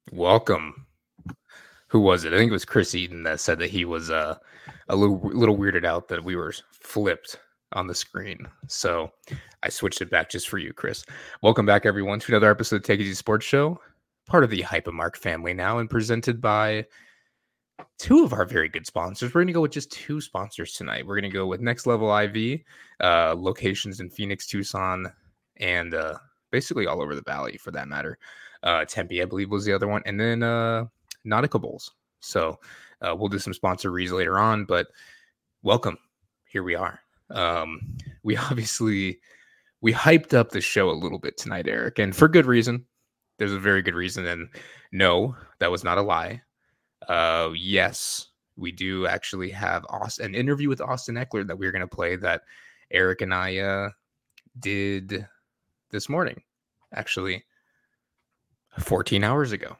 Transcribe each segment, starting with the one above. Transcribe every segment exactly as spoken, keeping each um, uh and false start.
Welcome. Who was it? I think it was Chris Eaton that said that he was uh, a little little weirded out that we were flipped on the screen. So I switched it back just for you, Chris. Welcome back, everyone, to another episode of Take It Easy Sports Show, part of the Hypermark family now, and presented by two of our very good sponsors. We're going to go with just two sponsors tonight. We're going to go with Next Level I V, uh, locations in Phoenix, Tucson, and uh, basically all over the valley for that matter. Uh, Tempe, I believe, was the other one. And then uh, Nautica Bowls. So uh, we'll do some sponsor reads later on, but welcome. Here we are. Um, we obviously, we hyped up the show a little bit tonight, Eric, and for good reason. There's a very good reason. And no, that was not a lie. Uh, yes, we do actually have Austin, an interview with Austin Ekeler that we're going to play that Eric and I uh, did this morning, actually fourteen hours ago.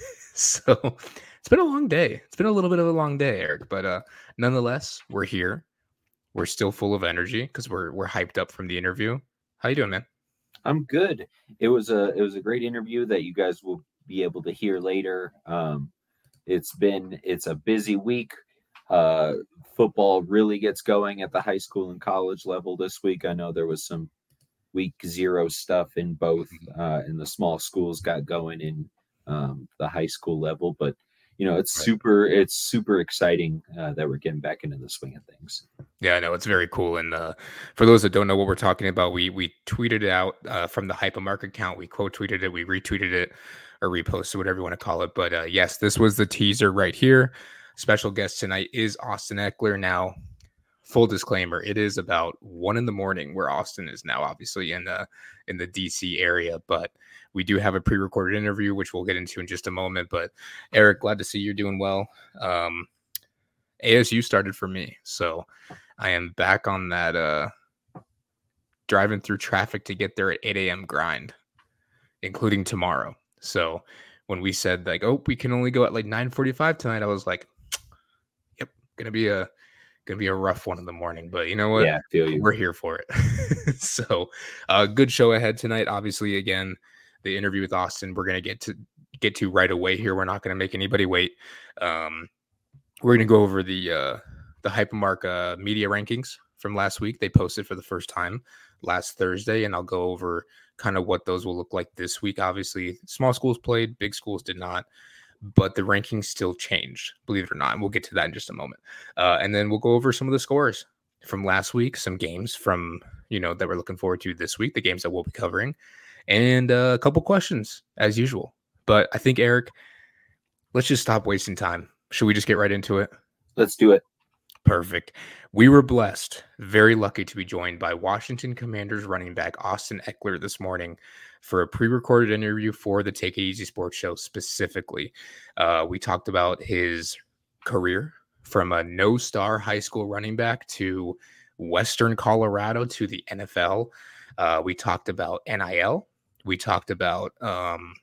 So it's been a long day. It's been a little bit of a long day, Eric, but uh, nonetheless, we're here. We're still full of energy because we're we're hyped up from the interview. How you doing, man? I'm good. It was a it was a great interview that you guys will be able to hear later. Um, it's been it's a busy week. Uh, football really gets going at the high school and college level this week. I know there was some week zero stuff in both, uh, and the small schools got going in um, the high school level, but you know it's Right. super it's super exciting uh, that we're getting back into the swing of things. Yeah, I know it's very cool. And uh, for those that don't know what we're talking about, we we tweeted it out uh, from the Hypermark account. We quote tweeted it, we retweeted it, or reposted, whatever you want to call it. But uh, yes, this was the teaser right here. Special guest tonight is Austin Ekeler. Now, full disclaimer, it is about one in the morning where Austin is now, obviously in the in the D C area. But we do have a pre-recorded interview, which we'll get into in just a moment. But Eric, glad to see you're doing well. Um, A S U started for me, so I am back on that uh, driving through traffic to get there at eight a.m. grind, including tomorrow. So when we said like, oh, we can only go at like nine forty-five tonight, I was like, yep, gonna be a gonna be a rough one in the morning. But you know what? Yeah, I feel you. We're here for it. So uh, good show ahead tonight. Obviously, again, the interview with Austin, we're gonna get to get to right away here. We're not gonna make anybody wait. Um, we're gonna go over the uh, the Hypermark uh, media rankings from last week. They posted for the first time last Thursday, and I'll go over kind of what those will look like this week. Obviously, small schools played, big schools did not, but the rankings still changed, believe it or not. And we'll get to that in just a moment. Uh, and then we'll go over some of the scores from last week, some games from, you know, that we're looking forward to this week, the games that we'll be covering, and uh, a couple questions as usual. But I think, Eric, let's just stop wasting time. Should we just get right into it? Let's do it. Perfect. We were blessed, very lucky to be joined by Washington Commanders running back Austin Ekeler this morning for a pre-recorded interview for the Take It Easy Sports Show specifically. Uh, we talked about his career from a no-star high school running back to Western Colorado to the N F L. Uh, we talked about N I L. We talked about um,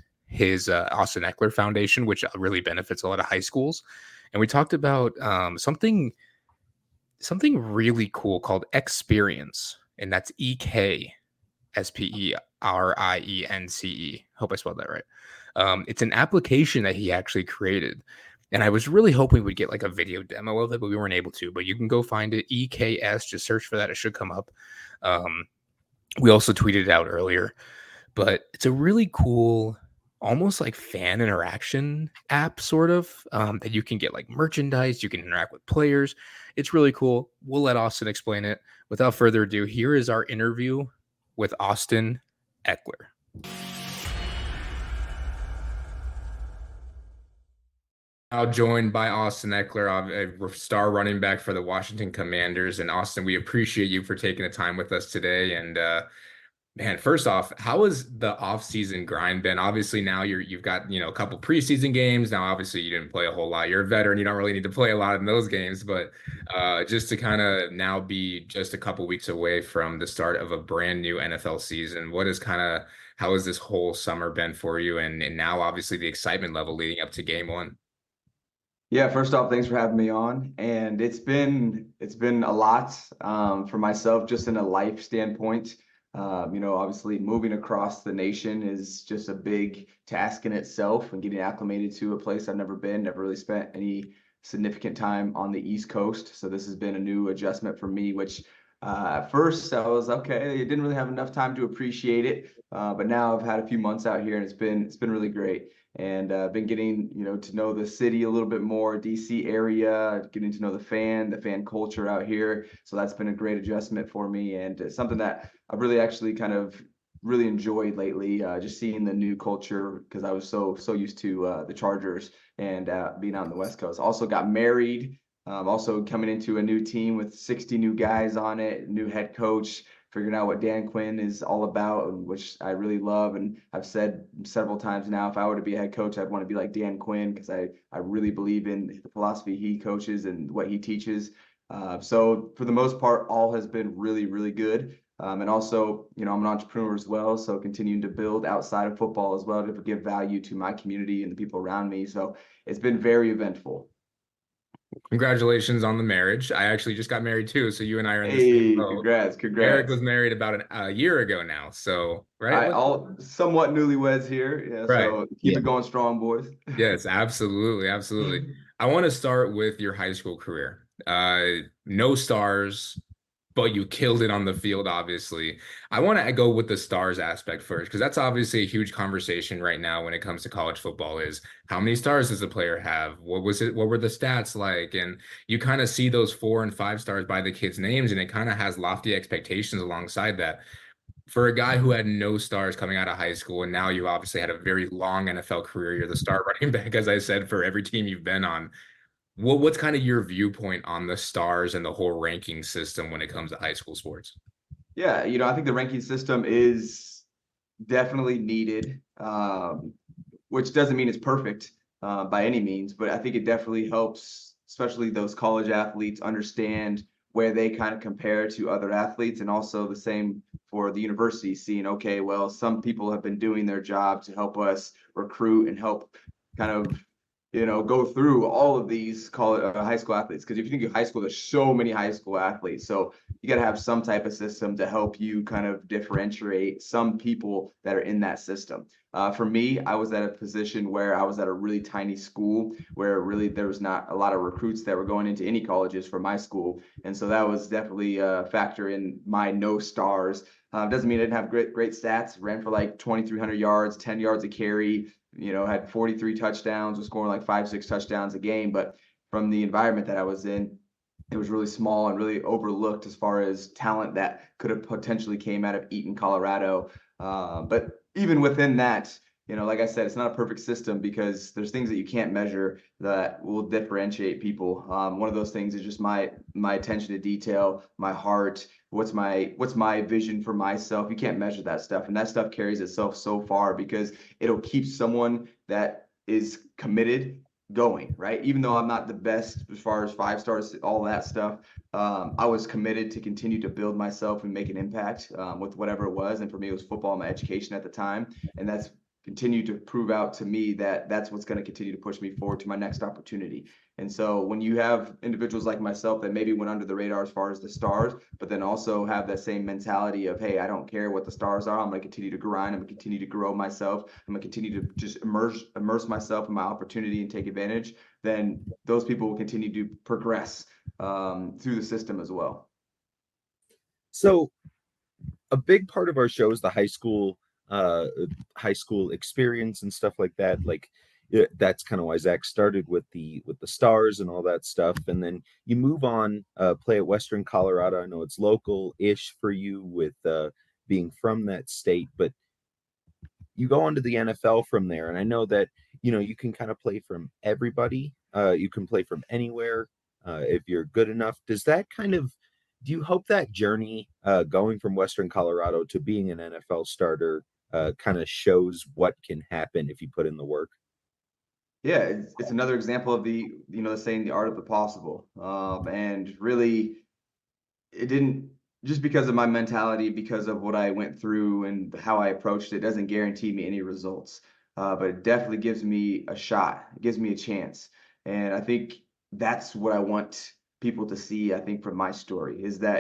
his uh, Austin Ekeler Foundation, which really benefits a lot of high schools. And we talked about um, something something really cool called Experience, and that's E K S P E R I E N C E. Hope I spelled that right. Um, it's an application that he actually created, and I was really hoping we'd get like a video demo of it, but we weren't able to. But you can go find it, E K S. Just search for that; it should come up. Um, we also tweeted it out earlier, but it's a really cool, almost like fan interaction app sort of um, that you can get like merchandise, you can interact with players. It's really cool. We'll let Austin explain it. Without further ado, here is our interview with Austin Ekeler. Now joined by Austin Ekeler, a star running back for the Washington Commanders. And Austin, we appreciate you for taking the time with us today. And uh, man, first off, how has the off-season grind been? Obviously, now you're you've got, you know, a couple preseason games. Now, obviously, you didn't play a whole lot. You're a veteran. You don't really need to play a lot in those games. But uh, just to kind of now be just a couple weeks away from the start of a brand new N F L season, what is kind of how has this whole summer been for you? And and now, obviously, the excitement level leading up to game one. Yeah, first off, thanks for having me on. And it's been it's been a lot um, for myself, just in a life standpoint. Um, you know, obviously moving across the nation is just a big task in itself, and getting acclimated to a place I've never been, never really spent any significant time on the East Coast. So this has been a new adjustment for me, which uh, at first I was okay. I didn't really have enough time to appreciate it, uh, but now I've had a few months out here, and it's been it's been really great. And uh, been getting you know to know the city a little bit more, D C area, getting to know the fan, the fan culture out here. So that's been a great adjustment for me, and it's something that I've really actually kind of really enjoyed lately. Uh, just seeing the new culture, because I was so so used to uh, the Chargers and uh, being out on the West Coast. Also got married. Um, also coming into a new team with sixty new guys on it, new head coach, figuring out what Dan Quinn is all about, which I really love. And I've said several times now, if I were to be a head coach, I'd want to be like Dan Quinn, because I, I really believe in the philosophy he coaches and what he teaches. Uh, so for the most part, all has been really, really good. Um, and also, you know, I'm an entrepreneur as well, so continuing to build outside of football as well to give value to my community and the people around me. So it's been very eventful. Congratulations on the marriage. I actually just got married too, so you and I are in the same Hey, boat. congrats, Eric congrats. was married about an, a year ago now, so right? I What- all somewhat newlyweds here. Yeah, Right. so keep Yeah. it going strong, boys. Yes, absolutely, absolutely. I want to start with your high school career. Uh, no stars, but you killed it on the field, obviously. I want to go with the stars aspect first, because that's obviously a huge conversation right now when it comes to college football is how many stars does a player have? What was it? What were the stats like? And you kind of see those four and five stars by the kids' names, and it kind of has lofty expectations alongside that. For a guy who had no stars coming out of high school, and now you obviously had a very long N F L career, you're the star running back, as I said, for every team you've been on. What what's kind of your viewpoint on the stars and the whole ranking system when it comes to high school sports? Yeah, you know, I think the ranking system is definitely needed, um, which doesn't mean it's perfect uh, by any means, but I think it definitely helps, especially those college athletes, understand where they kind of compare to other athletes, and also the same for the university, seeing, okay, well, some people have been doing their job to help us recruit and help kind of you know, go through all of these college, uh, high school athletes. Because if you think of high school, there's so many high school athletes. So you got to have some type of system to help you kind of differentiate some people that are in that system. Uh, for me, I was at a position where I was at a really tiny school where really there was not a lot of recruits that were going into any colleges for my school. And so that was definitely a factor in my no stars. Uh, doesn't mean I didn't have great great stats. Ran for like twenty-three hundred yards, ten yards a carry, you know, had forty-three touchdowns, was scoring like five, six touchdowns a game. But from the environment that I was in, it was really small and really overlooked as far as talent that could have potentially came out of Eaton, Colorado. Uh, but even within that, you know, like I said, it's not a perfect system because there's things that you can't measure that will differentiate people. Um, one of those things is just my my attention to detail, my heart, what's my what's my vision for myself. You can't measure that stuff, and that stuff carries itself so far because it'll keep someone that is committed going, right? Even though I'm not the best as far as five stars, all that stuff, um, I was committed to continue to build myself and make an impact um, with whatever it was. And for me, it was football, my education at the time, and that's continued to prove out to me that that's what's going to continue to push me forward to my next opportunity. And so when you have individuals like myself that maybe went under the radar as far as the stars, but then also have that same mentality of, hey, I don't care what the stars are. I'm going to continue to grind. I'm going to continue to grow myself. I'm going to continue to just immerse immerse myself in my opportunity and take advantage. Then those people will continue to progress um, through the system as well. So a big part of our show is the high school uh high school experience and stuff like that. Like it, that's kind of why Zach started with the with the stars and all that stuff. And then you move on, uh play at Western Colorado. I know it's local ish for you with uh being from that state, but you go on to the N F L from there. And I know that, you know, you can kind of play from everybody. Uh, you can play from anywhere uh, if you're good enough. Does that kind of, do you hope that journey uh, going from Western Colorado to being an N F L starter uh, kind of shows what can happen if you put in the work? Yeah, it's, it's another example of the, you know, the saying the art of the possible. Um, and really, it didn't just because of my mentality, because of what I went through and how I approached it, doesn't guarantee me any results. Uh, but it definitely gives me a shot. It gives me a chance. And I think that's what I want people to see, I think, from my story is that it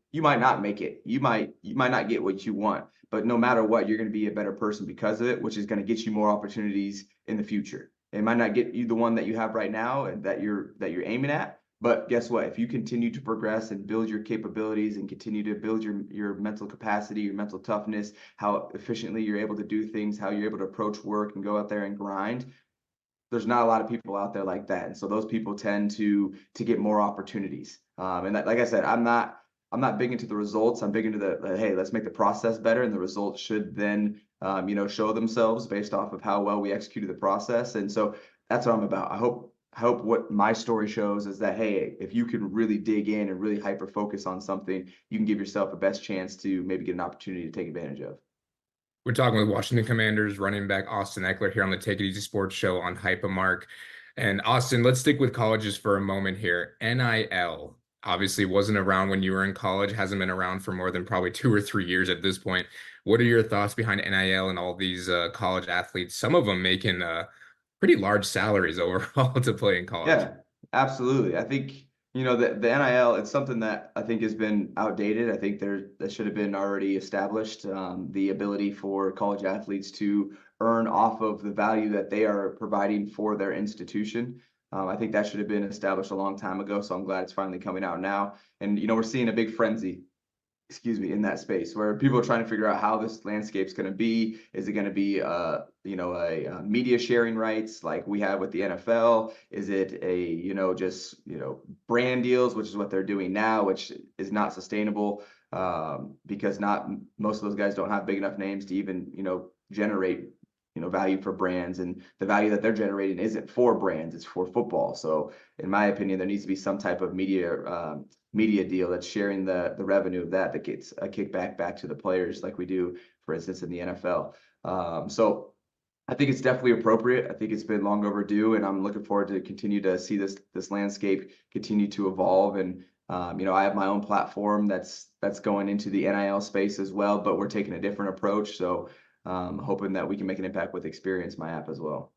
you might not make it. You might you might not get what you want, but no matter what, you're going to be a better person because of it, which is going to get you more opportunities in the future. It might not get you the one that you have right now and that you're that you're aiming at, but guess what? If you continue to progress and build your capabilities and continue to build your your mental capacity, your mental toughness, how efficiently you're able to do things, how you're able to approach work and go out there and grind, there's not a lot of people out there like that. And so those people tend to to get more opportunities. Um, and that, like I said, I'm not I'm not big into the results. I'm big into the, the hey, let's make the process better, and the results should then um, you know show themselves based off of how well we executed the process. And so that's what I'm about. I hope I hope what my story shows is that hey, if you can really dig in and really hyper focus on something, you can give yourself a best chance to maybe get an opportunity to take advantage of. We're talking with Washington Commanders running back Austin Ekeler here on the Take It Easy Sports Show on Hypermark. And Austin, let's stick with colleges for a moment here. N I L obviously wasn't around when you were in college, hasn't been around for more than probably two or three years at this point. What are your thoughts behind N I L and all these uh, college athletes, some of them making uh, pretty large salaries overall to play in college? Yeah, absolutely. I think, you know, the, the N I L, it's something that I think has been outdated. I think there that should have been already established, um, the ability for college athletes to earn off of the value that they are providing for their institution. Um, I think that should have been established a long time ago. So I'm glad it's finally coming out now. And, you know, we're seeing a big frenzy, excuse me, in that space where people are trying to figure out how this landscape's going to be. Is it going to be, uh, you know, a, a media sharing rights like we have with the N F L? Is it a, you know, just, you know, brand deals, which is what they're doing now, which is not sustainable um, because not most of those guys don't have big enough names to even, you know, generate, you know, value for brands, and the value that they're generating isn't for brands, it's for football. So in my opinion, there needs to be some type of media um, media deal that's sharing the the revenue of that that gets a kickback back to the players like we do, for instance, in the N F L. Um, so I think it's definitely appropriate. I think it's been long overdue, and I'm looking forward to continue to see this this landscape continue to evolve. And um, you know, I have my own platform that's that's going into the N I L space as well, but we're taking a different approach. So um, hoping that we can make an impact with Experience, my app as well.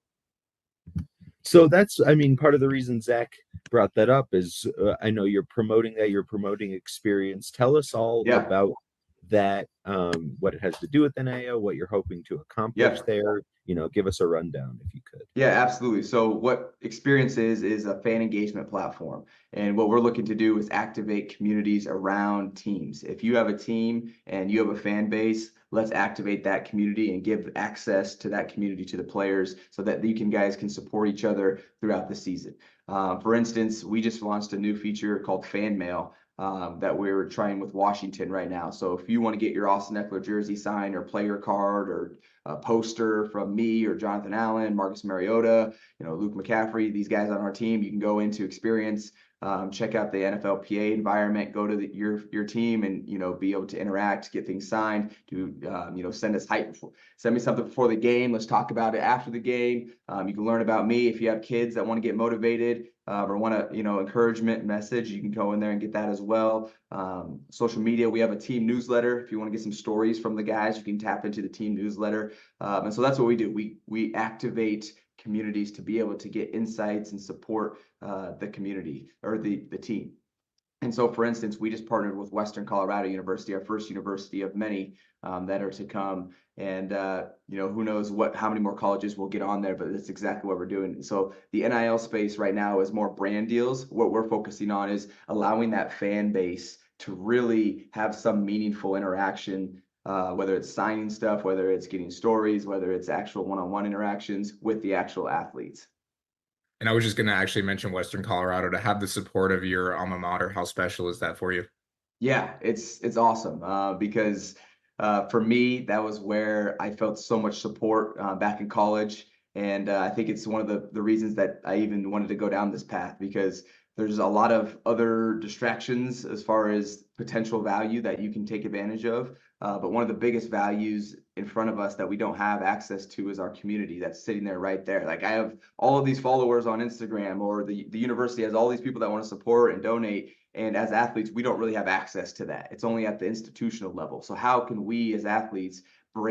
So that's, I mean, part of the reason Zach brought that up is uh, I know you're promoting that, you're promoting Experience. Tell us all Yeah. about that, um, what it has to do with N I L, what you're hoping to accomplish Yeah. there. You know, give us a rundown if you could. Yeah, absolutely. So what Experience is, is a fan engagement platform. And what we're looking to do is activate communities around teams. If you have a team and you have a fan base, let's activate that community and give access to that community to the players so that you can guys can support each other throughout the season. Uh, for instance, we just launched a new feature called Fan Mail um, that we're trying with Washington right now. So if you want to get your Austin Ekeler jersey signed or player card or a poster from me or Jonathan Allen, Marcus Mariota, you know, Luke McCaffrey, these guys on our team, you can go into Experience, um, check out the N F L P A environment, go to the, your your team, and you know, be able to interact, get things signed. Do um, you know, send us hype, send me something before the game. Let's talk about it after the game. Um, you can learn about me if you have kids that want to get motivated uh, or want to, you know, encouragement message. You can go in there and get that as well. Um, social media, we have a team newsletter. If you want to get some stories from the guys, you can tap into the team newsletter. Um, and so that's what we do. We we activate communities to be able to get insights and support uh, the community or the the team. And so, for instance, we just partnered with Western Colorado University, our first university of many um, that are to come. And uh, you know, who knows what how many more colleges will get on there, but that's exactly what we're doing. So the N I L space right now is more brand deals. What we're focusing on is allowing that fan base to really have some meaningful interaction, uh, whether it's signing stuff, whether it's getting stories, whether it's actual one-on-one interactions with the actual athletes. And I was just going to actually mention Western Colorado to have the support of your alma mater. How special is that for you? Yeah, it's it's awesome uh, because uh, for me, that was where I felt so much support uh, back in college. And uh, I think it's one of the, the reasons that I even wanted to go down this path, because there's a lot of other distractions as far as potential value that you can take advantage of. Uh, but one of the biggest values in front of us that we don't have access to is our community that's sitting there right there. Like, I have all of these followers on Instagram, or the, the university has all these people that want to support and donate. And as athletes, we don't really have access to that. It's only at the institutional level. So how can we as athletes break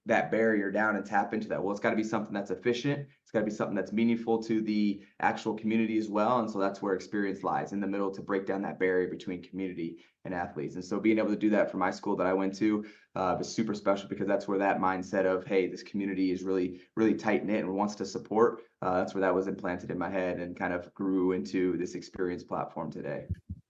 that barrier down and tap into that. Well, it's got to be something that's efficient. It's got to be something that's meaningful to the actual community as well. And so that's where experience lies, in the middle, to break down that barrier between community and athletes. And so being able to do that for my school that I went to uh, was super special, because that's where that mindset of, hey, this community is really, really tight knit and wants to support. Uh, that's where that was implanted in my head and kind of grew into this experience platform today.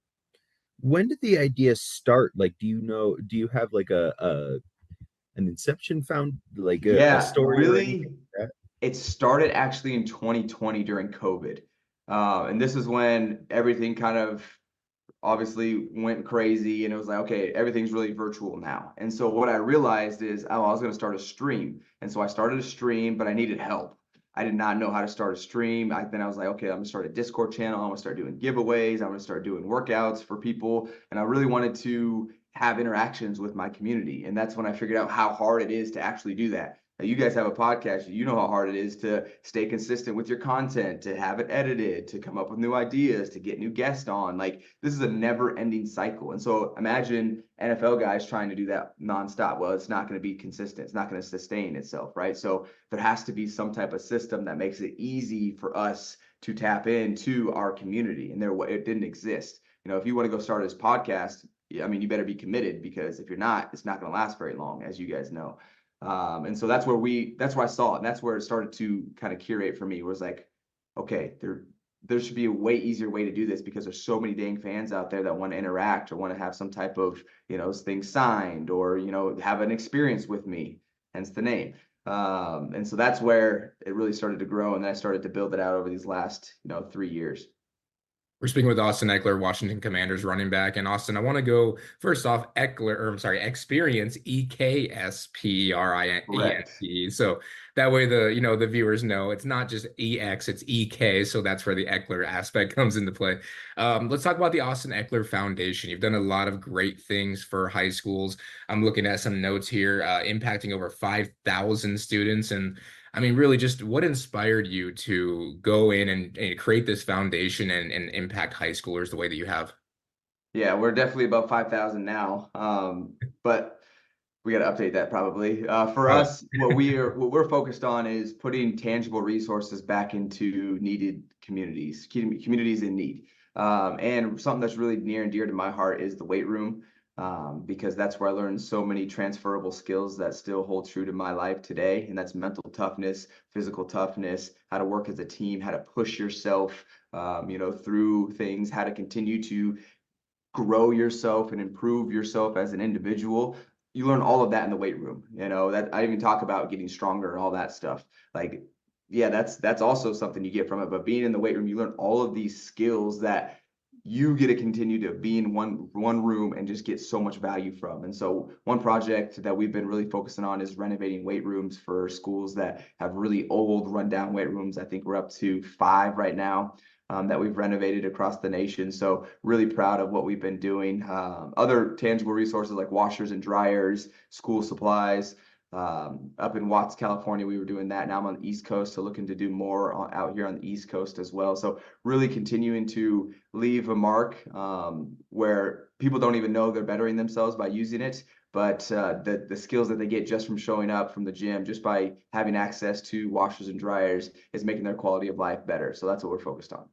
When did the idea start? Like, do you know, do you have like a, a an inception found, like a, yeah, a story? Really, like it started actually in twenty twenty during COVID. Uh, and this is when everything kind of obviously went crazy, and it was like, okay, everything's really virtual now. And so what I realized is, oh, I was going to start a stream. And so I started a stream, but I needed help. I did not know how to start a stream. I, then I was like, okay, I'm gonna start a Discord channel. I'm gonna start doing giveaways. I'm gonna start doing workouts for people. And I really wanted to have interactions with my community. And that's when I figured out how hard it is to actually do that. Now, you guys have a podcast. You know how hard it is to stay consistent with your content, to have it edited, to come up with new ideas, to get new guests on. Like, this is a never ending cycle. And so imagine N F L guys trying to do that nonstop. Well, it's not going to be consistent. It's not going to sustain itself, right? So there has to be some type of system that makes it easy for us to tap into our community. And there, it didn't exist. You know, if you want to go start this podcast, I mean, you better be committed, because if you're not, it's not going to last very long, as you guys know. Um, and so that's where we, that's where I saw it. And that's where it started to kind of curate for me, was like, okay, there, there should be a way easier way to do this, because there's so many dang fans out there that want to interact or want to have some type of, you know, thing signed, or, you know, have an experience with me, hence the name. Um, and so that's where it really started to grow. And then I started to build it out over these last, you know, three years. We're speaking with Austin Ekeler, Washington Commanders running back. And Austin, I want to go first off, Ekeler, or I'm sorry, Experience, E K S P R I N E. So that way the, you know, the viewers know it's not just E X, it's E K. So that's where the Ekeler aspect comes into play. Um, let's talk about the Austin Ekeler Foundation. You've done a lot of great things for high schools. I'm looking at some notes here, uh, impacting over five thousand students. And I mean, really, just what inspired you to go in and, and create this foundation and, and impact high schoolers the way that you have? Yeah, we're definitely above five thousand now, um, but we got to update that probably. Uh, for Oh. us, what we are, what we're focused on is putting tangible resources back into needed communities, communities in need. Um, and something that's really near and dear to my heart is the weight room. Um, because that's where I learned so many transferable skills that still hold true to my life today. And that's mental toughness, physical toughness, how to work as a team, how to push yourself, um, you know, through things, how to continue to grow yourself and improve yourself as an individual. You learn all of that in the weight room. You know, that I even talk about getting stronger and all that stuff. Like, yeah, that's, that's also something you get from it. But being in the weight room, you learn all of these skills that you get to continue to be in one one room and just get so much value from. And so one project that we've been really focusing on is renovating weight rooms for schools that have really old rundown weight rooms. I think we're up to five right now um, that we've renovated across the nation. So really proud of what we've been doing. Um, other tangible resources like washers and dryers, school supplies. Um, up in Watts, California, we were doing that. Now I'm on the East Coast, so looking to do more on, out here on the East Coast as well. So really continuing to leave a mark um, where people don't even know they're bettering themselves by using it, but uh, the the skills that they get just from showing up from the gym, just by having access to washers and dryers, is making their quality of life better. So that's what we're focused on.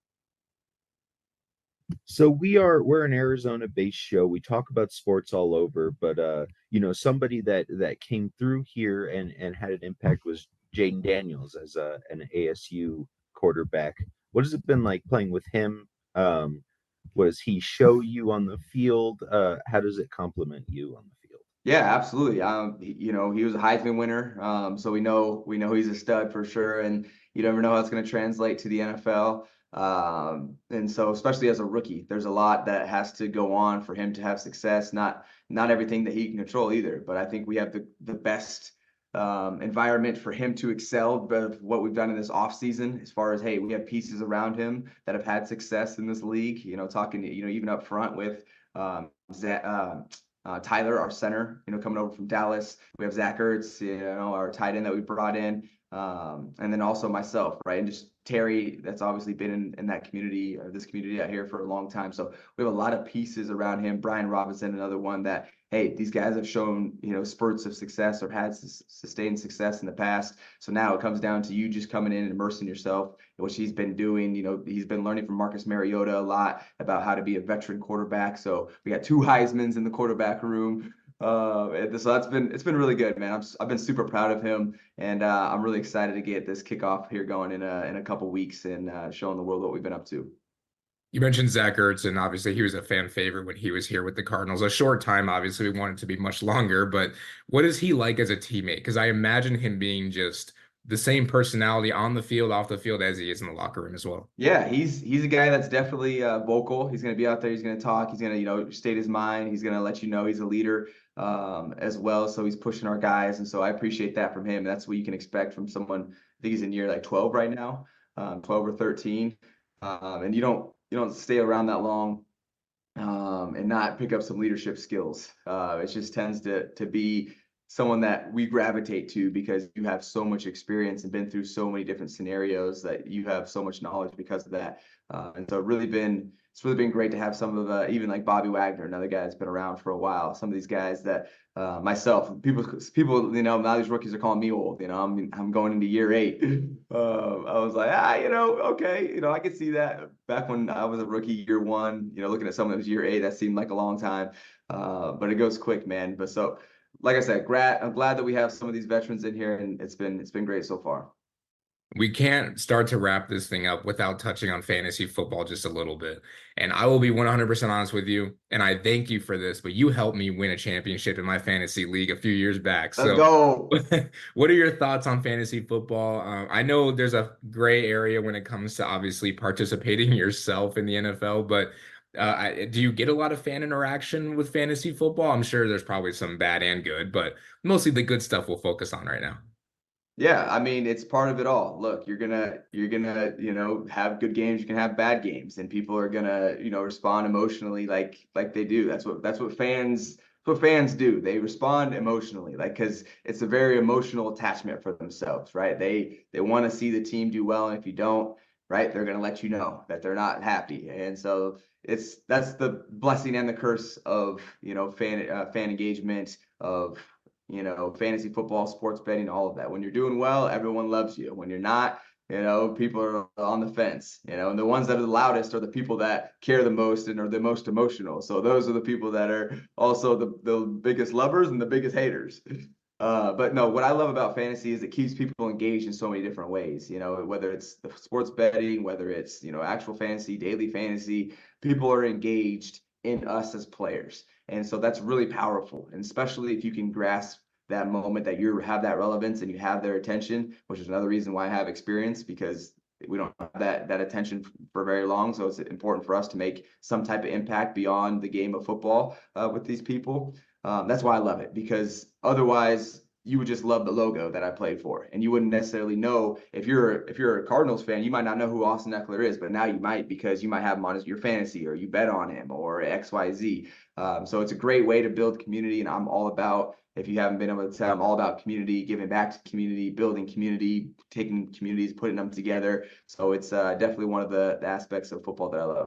So we are we're an Arizona based show. We talk about sports all over, but uh you know, somebody that that came through here and and had an impact was Jayden Daniels as a an A S U quarterback. What has it been like playing with him? Um was he show you on the field? Uh how does it complement you on the field? Yeah, absolutely. Um, you know, he was a Heisman winner, um, so we know we know he's a stud for sure, and you never know how it's going to translate to the N F L. Um, and so, especially as a rookie, there's a lot that has to go on for him to have success. Not not everything that he can control either, but I think we have the the best um, environment for him to excel. But what we've done in this offseason, as far as, hey, we have pieces around him that have had success in this league. You know, talking, you know, even up front with um, Zach, uh, uh, Tyler, our center, you know, coming over from Dallas. We have Zach Ertz, you know, our tight end that we brought in. Um, and then also myself, right? And just Terry, that's obviously been in, in that community or this community out here for a long time. So we have a lot of pieces around him. Brian Robinson, another one that, hey, these guys have shown, you know, spurts of success or had s- sustained success in the past. So now it comes down to you just coming in and immersing yourself in what he's been doing. You know, he's been learning from Marcus Mariota a lot about how to be a veteran quarterback. So we got two Heismans in the quarterback room. Uh, and so that's been it's been really good, man. I'm I've been super proud of him, and uh, I'm really excited to get this kickoff here going in a in a couple weeks and uh, showing the world what we've been up to. You mentioned Zach Ertz, and obviously he was a fan favorite when he was here with the Cardinals. A short time, obviously, we want it to be much longer, but what is he like as a teammate? Because I imagine him being just the same personality on the field, off the field as he is in the locker room as well. Yeah, he's he's a guy that's definitely uh, vocal. He's going to be out there. He's going to talk. He's going to, you know, state his mind. He's going to let you know he's a leader um, as well. So he's pushing our guys, and so I appreciate that from him. That's what you can expect from someone. I think he's in year like twelve right now, um, twelve or thirteen, um, and you don't you don't stay around that long um, and not pick up some leadership skills. Uh, it just tends to to be someone that we gravitate to because you have so much experience and been through so many different scenarios that you have so much knowledge because of that. Uh, and so really been it's really been great to have some of uh, even like Bobby Wagner, another guy that's been around for a while. Some of these guys that uh, myself, people, people, you know, now these rookies are calling me old. You know, I'm I'm going into year eight. Uh, I was like, ah, you know, okay, you know, I could see that. Back when I was a rookie, year one, you know, looking at someone that was year eight, that seemed like a long time. Uh, but it goes quick, man. But so, like I said, glad I'm glad that we have some of these veterans in here, and it's been it's been great so far. We can't start to wrap this thing up without touching on fantasy football just a little bit. And I will be one hundred percent honest with you, and I thank you for this, but you helped me win a championship in my fantasy league a few years back. Let's So go. what are your thoughts on fantasy football? Um, I know there's a gray area when it comes to obviously participating yourself in the N F L, but uh, I, do you get a lot of fan interaction with fantasy football? I'm sure there's probably some bad and good, but mostly the good stuff we'll focus on right now. Yeah, I mean, it's part of it all. Look, you're gonna you're gonna, you know, have good games, you can have bad games, and people are gonna, you know, respond emotionally like like they do. That's what that's what fans that's what fans do. They respond emotionally, like because it's a very emotional attachment for themselves, right? They they want to see the team do well, and if you don't, right, they're gonna let you know that they're not happy. And so it's that's the blessing and the curse of, you know, fan uh, fan engagement of you know, fantasy football, sports betting, all of that. When you're doing well, everyone loves you. When you're not, you know, people are on the fence, you know, and the ones that are the loudest are the people that care the most and are the most emotional. So those are the people that are also the, the biggest lovers and the biggest haters. Uh, but no, what I love about fantasy is it keeps people engaged in so many different ways, you know, whether it's the sports betting, whether it's, you know, actual fantasy, daily fantasy, people are engaged in us as players. And so that's really powerful. And especially if you can grasp that moment that you have that relevance and you have their attention, which is another reason why I have experience, because we don't have that that attention for very long. So it's important for us to make some type of impact beyond the game of football uh, with these people. Um, that's why I love it, because otherwise you would just love the logo that I played for, and you wouldn't necessarily know if you're if you're a Cardinals fan, you might not know who Austin Ekeler is, but now you might, because you might have him on your fantasy or you bet on him or X Y Z. Um, so it's a great way to build community, and I'm all about, if you haven't been able to tell, I'm all about community, giving back to community, building community, taking communities, putting them together. So it's uh, definitely one of the, the aspects of football that I love.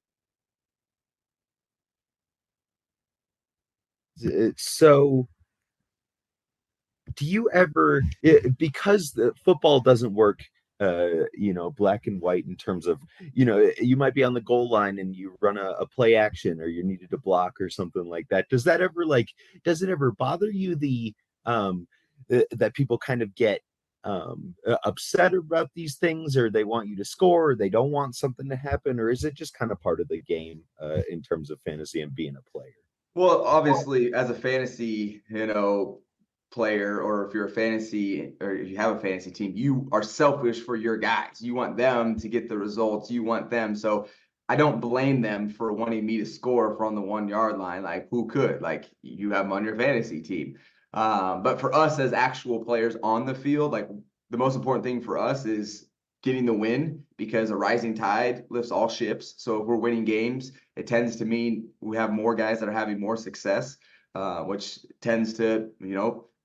So do you ever, because the football doesn't work uh you know black and white in terms of, you know you might be on the goal line and you run a, a play action, or you needed to block or something like that, does that ever like does it ever bother you, the um th- that people kind of get um upset about these things, or they want you to score, or they don't want something to happen, or is it just kind of part of the game uh in terms of fantasy and being a player? Well, obviously, as a fantasy, you know, player, or if you're a fantasy, or if you have a fantasy team, you are selfish for your guys. You want them to get the results. You want them. So I don't blame them for wanting me to score from the one yard line. Like, who could? Like, you have them on your fantasy team. Um, but for us as actual players on the field, like, the most important thing for us is getting the win, because a rising tide lifts all ships. So if we're winning games, it tends to mean we have more guys that are having more success, uh, which tends to, you know,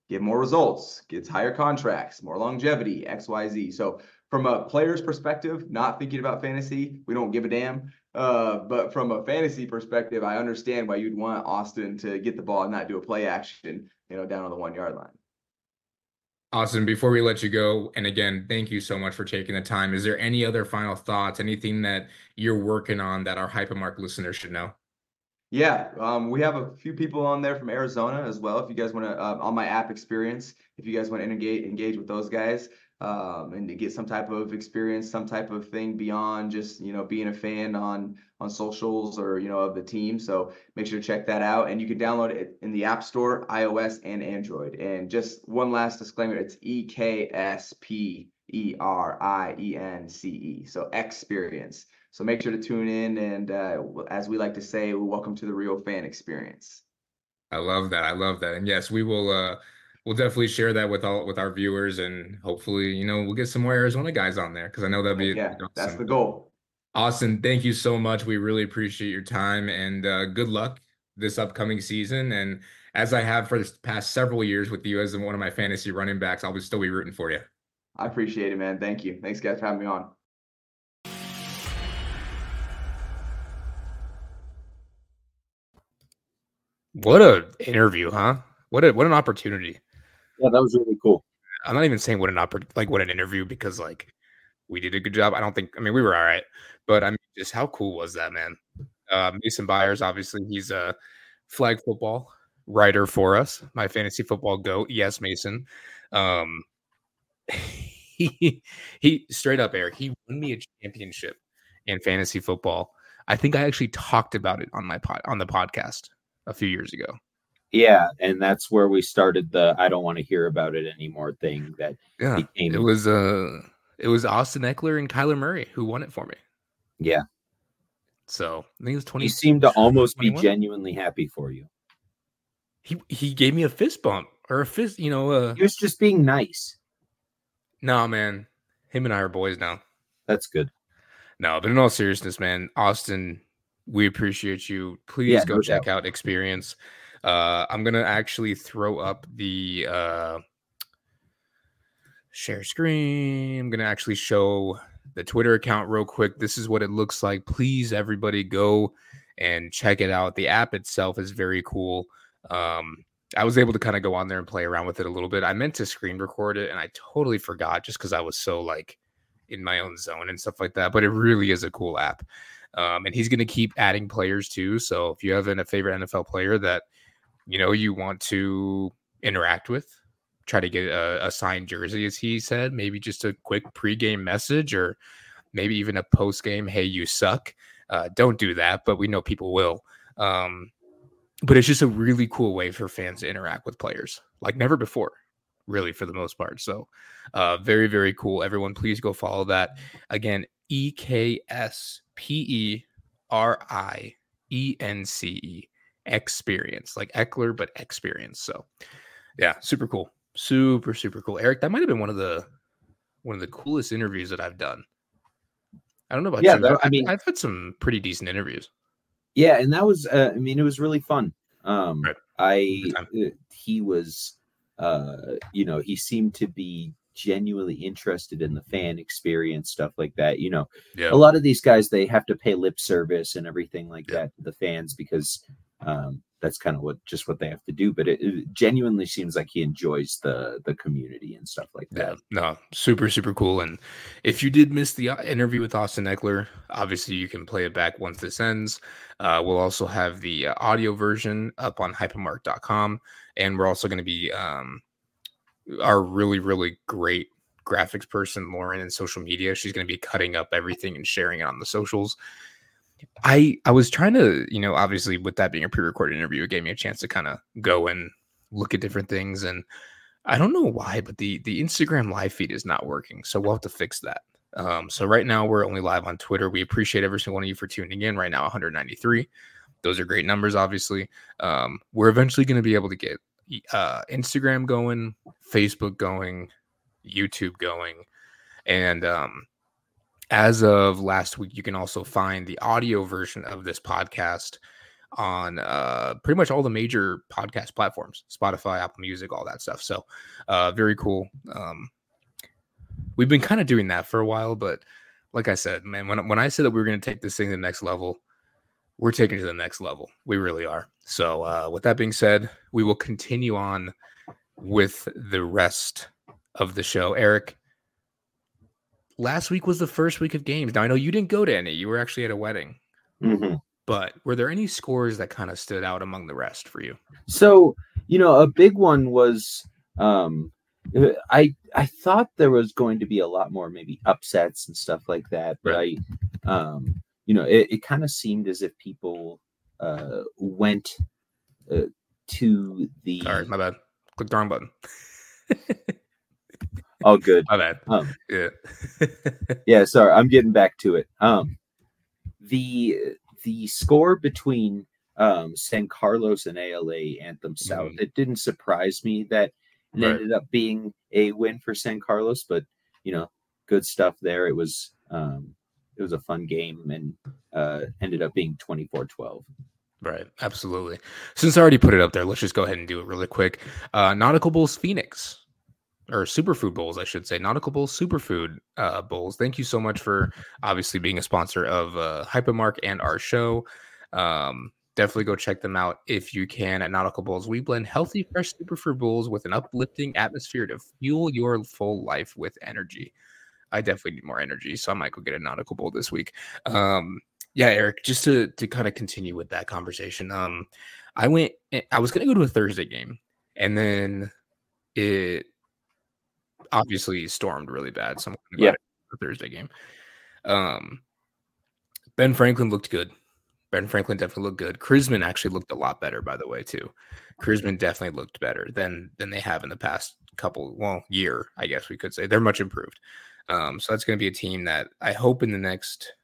get more results, gets higher contracts, more longevity, X, Y, Z. So from a player's perspective, not thinking about fantasy, we don't give a damn. Uh, but from a fantasy perspective, I understand why you'd want Austin to get the ball and not do a play action, you know, down on the one yard line. Austin, before we let you go, and again, thank you so much for taking the time. Is there any other final thoughts, anything that you're working on that our Hypermark listeners should know? Yeah, um, we have a few people on there from Arizona as well. If you guys want to, uh, on my app experience, if you guys want to engage engage with those guys, um, and to get some type of experience, some type of thing beyond just, you know, being a fan on on socials or, you know, of the team. So make sure to check that out, and you can download it in the App Store, iOS and Android. And just one last disclaimer: it's E K S P E R I E N C E, so experience. So make sure to tune in, and uh, as we like to say, welcome to the real fan experience. I love that. I love that. And yes, we will uh we'll definitely share that with all with our viewers, and hopefully, you know, we'll get some more Arizona guys on there because I know that'll be Yeah, awesome. that's the goal. Austin, thank you so much. We really appreciate your time, and uh, good luck this upcoming season. And as I have for the past several years with you as one of my fantasy running backs, I'll be still be rooting for you. I appreciate it, man. Thank you. Thanks, guys, for having me on. What a interview, huh? What a what an opportunity. Yeah, that was really cool. I'm not even saying what an oppor- like what an interview, because like we did a good job. I don't think I mean we were all right, but I mean, just how cool was that, man? Uh, Mason Byers, obviously, he's a flag football writer for us, my fantasy football goat. Yes, Mason. Um, he he straight up, Eric. He won me a championship in fantasy football. I think I actually talked about it on my pod on the podcast a few years ago. Yeah, and that's where we started the I don't want to hear about it anymore thing that Yeah, became it was uh it was Austin Eckler and Kyler Murray who won it for me. Yeah. So I think it was twenty. He seemed to almost be twenty-one. genuinely happy for you. He he gave me a fist bump or a fist, you know. Uh, He was just being nice. no, man, him and I are boys now. That's good. No, but in all seriousness, man, Austin, we appreciate you. Please Yeah, go no check doubt. out Experience. Uh, I'm gonna actually throw up the uh, share screen. I'm gonna actually show the Twitter account real quick. This is what it looks like. Please, everybody, go and check it out. The app itself is very cool. Um, I was able to kind of go on there and play around with it a little bit. I meant to screen record it, and I totally forgot just because I was so like in my own zone and stuff like that. But it really is a cool app. Um, and he's going to keep adding players too. So if you have a favorite N F L player that you know you want to interact with, try to get a, a signed jersey, as he said, maybe just a quick pregame message, or maybe even a postgame, hey, you suck. Uh, don't do that, but we know people will. Um, but it's just a really cool way for fans to interact with players like never before, really, for the most part. So uh, very, very cool. Everyone, please go follow that. Again, E K S P E R I E N C E, Experience, like Eckler, but Experience. So yeah, super cool. Super, super cool. Eric, that might have been one of the one of the coolest interviews that I've done. I don't know about Yeah, you. that- I I mean- I've had some pretty decent interviews. Yeah, and that was uh, I mean it was really fun. Um Right. I Good time. uh, he was uh you know, he seemed to be genuinely interested in the fan experience, stuff like that. You know, Yeah. a lot of these guys, they have to pay lip service and everything like Yeah. that to the fans because um that's kind of what just what they have to do. But it, it genuinely seems like he enjoys the the community and stuff like Yeah, that. no, super, super cool. And if you did miss the uh, interview with Austin Eckler, obviously you can play it back once this ends. Uh, we'll also have the uh, audio version up on hypermark dot com. And we're also going to be um, our really, really great graphics person, Lauren, in social media. She's going to be cutting up everything and sharing it on the socials. I I was trying to, you know, obviously with that being a pre-recorded interview, it gave me a chance to kind of go and look at different things. And I don't know why, but the the Instagram live feed is not working. So we'll have to fix that. Um, so right now we're only live on Twitter. We appreciate every single one of you for tuning in. Right now, one hundred ninety-three. Those are great numbers, obviously. Um, we're eventually going to be able to get uh, Instagram going, Facebook going, YouTube going. And um, as of last week, you can also find the audio version of this podcast on uh, pretty much all the major podcast platforms, Spotify, Apple Music, all that stuff. So uh, very cool. Um, we've been kind of doing that for a while, but like I said, man, when, when I said that we were going to take this thing to the next level, we're taking it to the next level. We really are. So uh, with that being said, we will continue on with the rest of the show. Eric, last week was the first week of games. Now, I know you didn't go to any. You were actually at a wedding. Mm-hmm. But were there any scores that kind of stood out among the rest for you? So, you know, a big one was um, I I thought there was going to be a lot more maybe upsets and stuff like that. But Right. I, um, you know, it, it kind of seemed as if people uh, went uh, to the. Sorry, my bad. Click the wrong button. Oh, good. My bad. Um, Yeah. yeah, sorry. I'm getting back to it. Um, the the score between um, San Carlos and A L A Anthem South, Mhm. it didn't surprise me that it Right. ended up being a win for San Carlos, but you know, good stuff there. It was um, it was a fun game and uh, ended up being twenty-four twelve. Right, absolutely. Since I already put it up there, let's just go ahead and do it really quick. Uh, Nautical Bulls Phoenix, or Superfood Bowls, I should say. Nautical Bulls Superfood uh, Bowls. Thank you so much for obviously being a sponsor of uh, Hypermark and our show. Um, definitely go check them out if you can at Nautical Bowls. We blend healthy, fresh superfood bowls with an uplifting atmosphere to fuel your full life with energy. I definitely need more energy, so I might go get a Nautical Bowl this week. Um, yeah, Eric, just to to kind of continue with that conversation. Um, I went. I was going to go to a Thursday game, and then it obviously stormed really bad. So I'm going to Yeah. go to the Thursday game. Um, Ben Franklin looked good. Ben Franklin definitely looked good. Chrisman actually looked a lot better, by the way, too. Chrisman definitely looked better than than they have in the past couple, well, year, I guess we could say. They're much improved. Um, so that's going to be a team that I hope in the next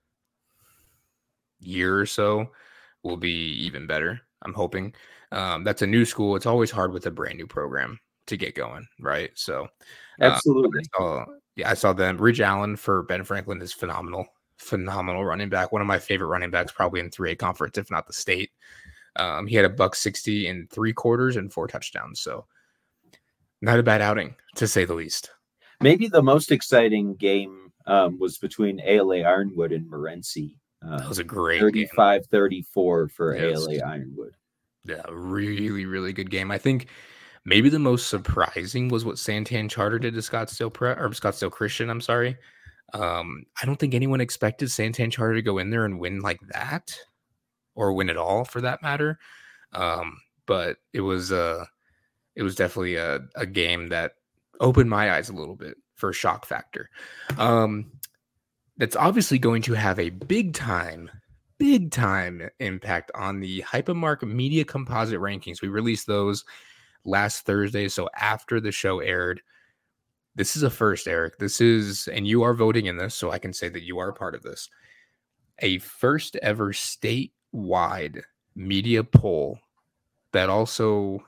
year or so will be even better. I'm hoping. Um, that's a new school. It's always hard with a brand new program to get going, right? So, uh, Absolutely. I saw, yeah, I saw them. Ridge Allen for Ben Franklin is phenomenal, phenomenal running back. One of my favorite running backs, probably in three A conference, if not the state. Um, he had a buck sixty in three quarters and four touchdowns. So, not a bad outing, to say the least. Maybe the most exciting game um, was between A L A Ironwood and Morenci. Uh, That was a great game. thirty-five thirty-four for Yes. A L A Ironwood. Yeah, really, really good game. I think maybe the most surprising was what Santan Charter did to Scottsdale Pre- or Scottsdale Christian. I'm sorry. Um, I don't think anyone expected Santan Charter to go in there and win like that, or win it all for that matter. Um, but it was uh it was definitely a, a game that opened my eyes a little bit for shock factor. Um, that's obviously going to have a big time, big time impact on the Hypermark Media Composite rankings. We released those last Thursday, so after the show aired. This is a first, Eric. This is, and you are voting in this, so I can say that you are a part of this. A first ever statewide media poll that also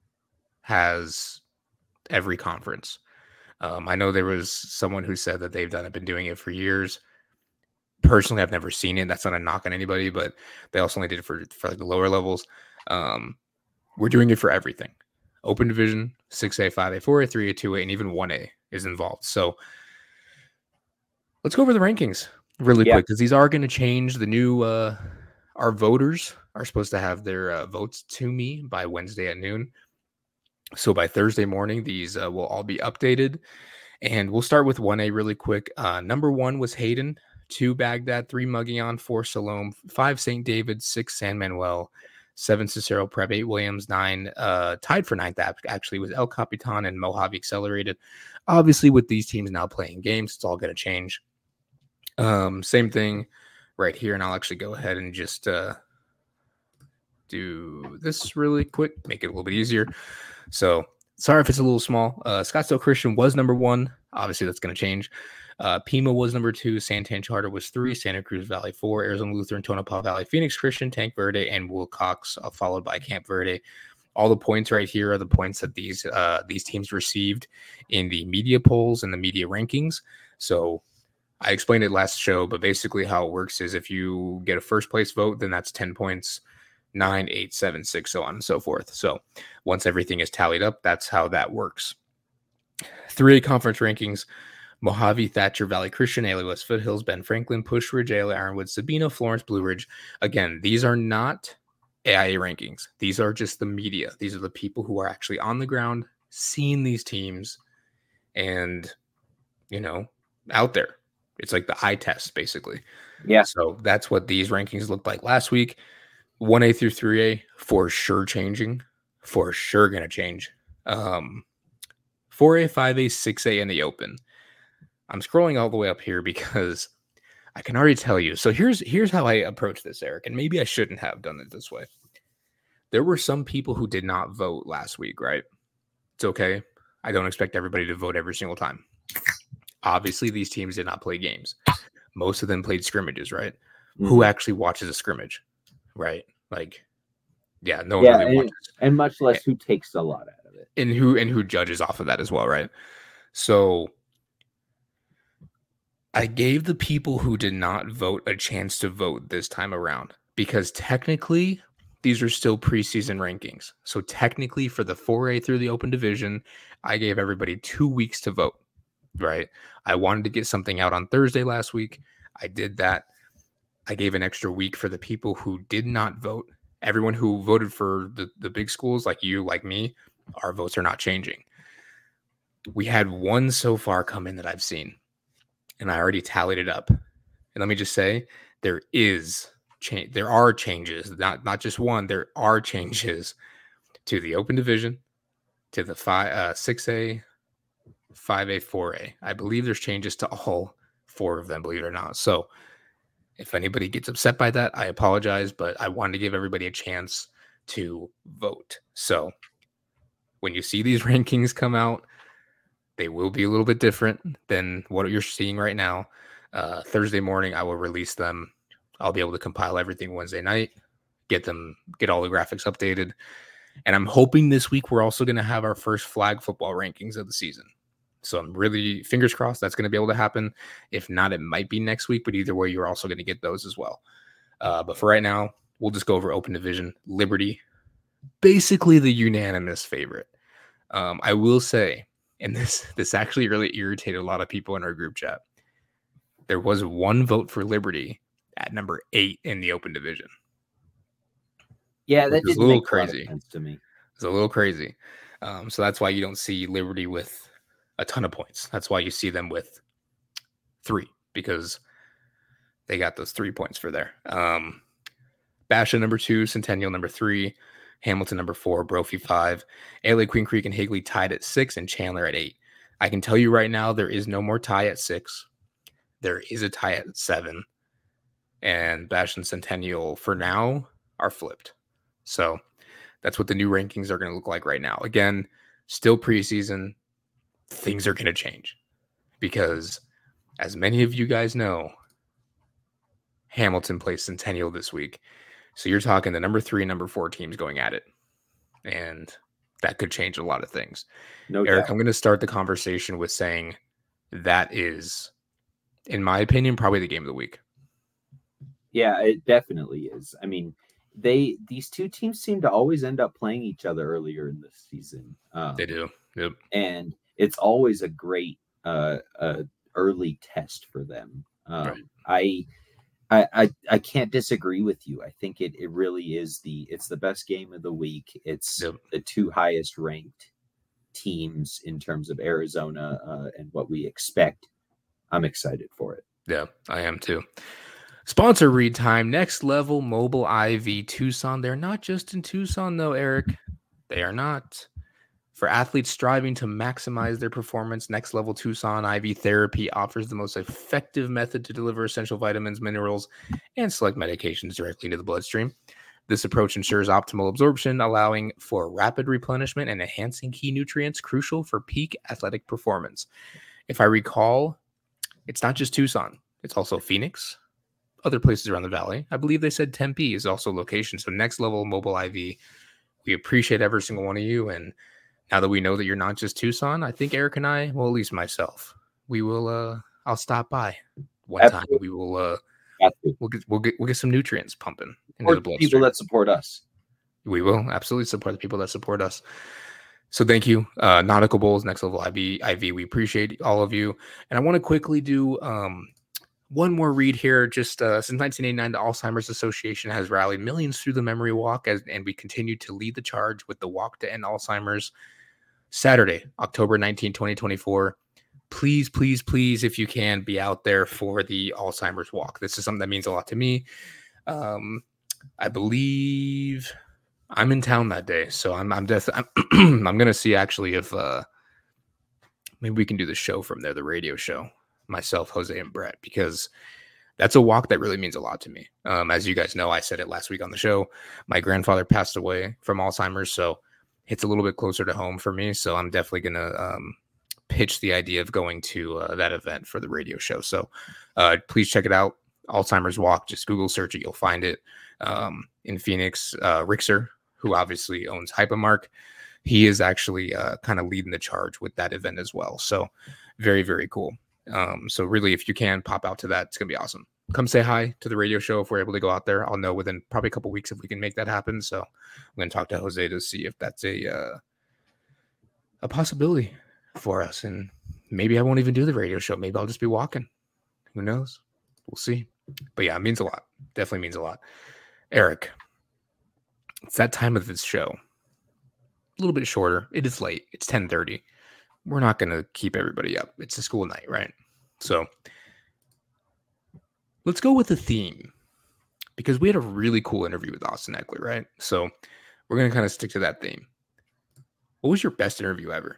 has every conference. Um, I know there was someone who said that they've done it, been doing it for years. Personally, I've never seen it. That's not a knock on anybody, but they also only did it for, for like the lower levels. Um, we're doing it for everything. Open division, six A, five A, four A, three A, two A, and even one A is involved. So let's go over the rankings really Yeah. quick, because these are going to change. The new, uh, our voters are supposed to have their uh, votes to me by Wednesday at noon. So by Thursday morning, these uh, will all be updated. And we'll start with one A really quick. Uh, number one was Hayden, two Baghdad, three Mugion, four Salome, five Saint David, six San Manuel, seven Cicero Prep, eight Williams, nine uh, tied for ninth actually was El Capitan and Mojave Accelerated. Obviously, with these teams now playing games, it's all going to change. Um, same thing right here, and I'll actually go ahead and just uh, do this really quick, make it a little bit easier. So sorry if it's a little small. Uh, Scottsdale Christian was number one. Obviously, that's going to change. Uh, Pima was number two. Santan Charter was three. Santa Cruz Valley four. Arizona Lutheran, Tonopah Valley, Phoenix Christian, Tank Verde, and Wilcox, uh, followed by Camp Verde. All the points right here are the points that these uh, these teams received in the media polls and the media rankings. So I explained it last show, but basically how it works is if you get a first place vote, then that's ten points. nine, eight, seven, six, so on and so forth. So once everything is tallied up, that's how that works. three A conference rankings: Mojave, Thatcher, Valley Christian, A L A West Foothills, Ben Franklin, Push Ridge, A L A Ironwood, Sabino, Florence, Blue Ridge. Again, these are not A I A rankings. These are just the media. These are the people who are actually on the ground, seeing these teams, and, you know, out there. It's like the eye test, basically. Yeah. So that's what these rankings looked like last week. one A through three A, for sure changing. For sure going to change. Um, four A, five A, six A in the open. I'm scrolling all the way up here because I can already tell you. So here's here's how I approach this, Eric, and maybe I shouldn't have done it this way. There were some people who did not vote last week, right? It's okay. I don't expect everybody to vote every single time. Obviously, these teams did not play games. Most of them played scrimmages, right? Mm-hmm. Who actually watches a scrimmage, right? Like, yeah, no one yeah, really and, watches. And much less who takes a lot out of it. And who and who judges off of that as well, right? So I gave the people who did not vote a chance to vote this time around, because technically these are still preseason rankings. So technically for the four A through the open division, I gave everybody two weeks to vote, right? I wanted to get something out on Thursday last week. I did that. I gave an extra week for the people who did not vote. Everyone who voted for the, the big schools, like you, like me, our votes are not changing. We had one so far come in that I've seen, and I already tallied it up. And let me just say, there is change. There are changes, not not just one. There are changes to the open division, to the five, uh, six A, five A, four A. I believe there's changes to all four of them, believe it or not. So if anybody gets upset by that, I apologize, but I wanted to give everybody a chance to vote. So when you see these rankings come out, they will be a little bit different than what you're seeing right now. Uh, Thursday morning, I will release them. I'll be able to compile everything Wednesday night, get them, get all the graphics updated. And I'm hoping this week we're also going to have our first flag football rankings of the season. So I'm really, fingers crossed, that's going to be able to happen. If not, it might be next week, but either way, you're also going to get those as well. Uh, but for right now, we'll just go over open division. Liberty, basically the unanimous favorite. Um, I will say, and this this actually really irritated a lot of people in our group chat, there was one vote for Liberty at number eight in the open division. Yeah, that is didn't a little make a lot of crazy sense to me. It's a little crazy. Um, so that's why you don't see Liberty with a ton of points. That's why you see them with three, because they got those three points for there. Um, Basha number two, Centennial number three, Hamilton number four, Brophy five, A L A, Queen Creek, and Higley tied at six, and Chandler at eight. I can tell you right now, there is no more tie at six. There is a tie at seven, and Bash and Centennial for now are flipped. So that's what the new rankings are going to look like right now. Again, still preseason. Things are going to change because, as many of you guys know, Hamilton plays Centennial this week. So you're talking the number three and number four teams going at it. And that could change a lot of things. No Eric, doubt. I'm going to start the conversation with saying that is, in my opinion, probably the game of the week. Yeah, it definitely is. I mean, they these two teams seem to always end up playing each other earlier in the season. Um, They do. Yep. And it's always a great uh, uh, early test for them. Um, Right. I, I I I can't disagree with you. I think it it really is the it's the best game of the week. It's Yep. the two highest ranked teams in terms of Arizona uh, and what we expect. I'm excited for it. Yeah, I am too. Sponsor read time. Next Level Mobile I V Tucson. They're not just in Tucson, though, Eric. They are not. For athletes striving to maximize their performance, Next Level Tucson I V Therapy offers the most effective method to deliver essential vitamins, minerals, and select medications directly into the bloodstream. This approach ensures optimal absorption, allowing for rapid replenishment and enhancing key nutrients crucial for peak athletic performance. If I recall, it's not just Tucson. It's also Phoenix, other places around the valley. I believe they said Tempe is also a location. So Next Level Mobile I V, we appreciate every single one of you. And now that we know that you're not just Tucson, I think Eric and I, well, at least myself, we will, uh, I'll stop by one Absolutely. time. We will uh, Have to. We'll get we'll get we'll get some nutrients pumping into Or the people bloodstream. that support us. We will absolutely support the people that support us. So thank you, uh, Nautical Bulls, Next Level I V. I V. We appreciate all of you. And I want to quickly do um, one more read here. Just uh, since nineteen eighty-nine, the Alzheimer's Association has rallied millions through the memory walk, as, and we continue to lead the charge with the Walk to End Alzheimer's. Saturday, October nineteenth, twenty twenty-four. Please, please, please, if you can, be out there for the Alzheimer's walk. This is something that means a lot to me. Um, I believe I'm in town that day, so I'm I'm def- I'm, I'm gonna see actually if uh, maybe we can do the show from there, the radio show. Myself, Jose, and Brett, because that's a walk that really means a lot to me. Um, as you guys know, I said it last week on the show. My grandfather passed away from Alzheimer's, so it's a little bit closer to home for me. So I'm definitely gonna um, pitch the idea of going to uh, that event for the radio show. So uh, please check it out. Alzheimer's Walk. Just Google search it, you'll find it. Um, in Phoenix, uh, Rixer, who obviously owns Hypermark, he is actually uh, kind of leading the charge with that event as well. So very, very cool. Um, so really, if you can pop out to that, it's gonna be awesome. Come say hi to the radio show if we're able to go out there. I'll know within probably a couple weeks if we can make that happen. So I'm gonna talk to Jose to see if that's a uh, a possibility for us. And maybe I won't even do the radio show. Maybe I'll just be walking. Who knows? We'll see. But yeah, it means a lot. Definitely means a lot. Eric, it's that time of this show. A little bit shorter. It is late. It's ten thirty. We're not going to keep everybody up. It's a school night, right? So let's go with the theme, because we had a really cool interview with Austin Ekeler, right? So we're going to kind of stick to that theme. What was your best interview ever?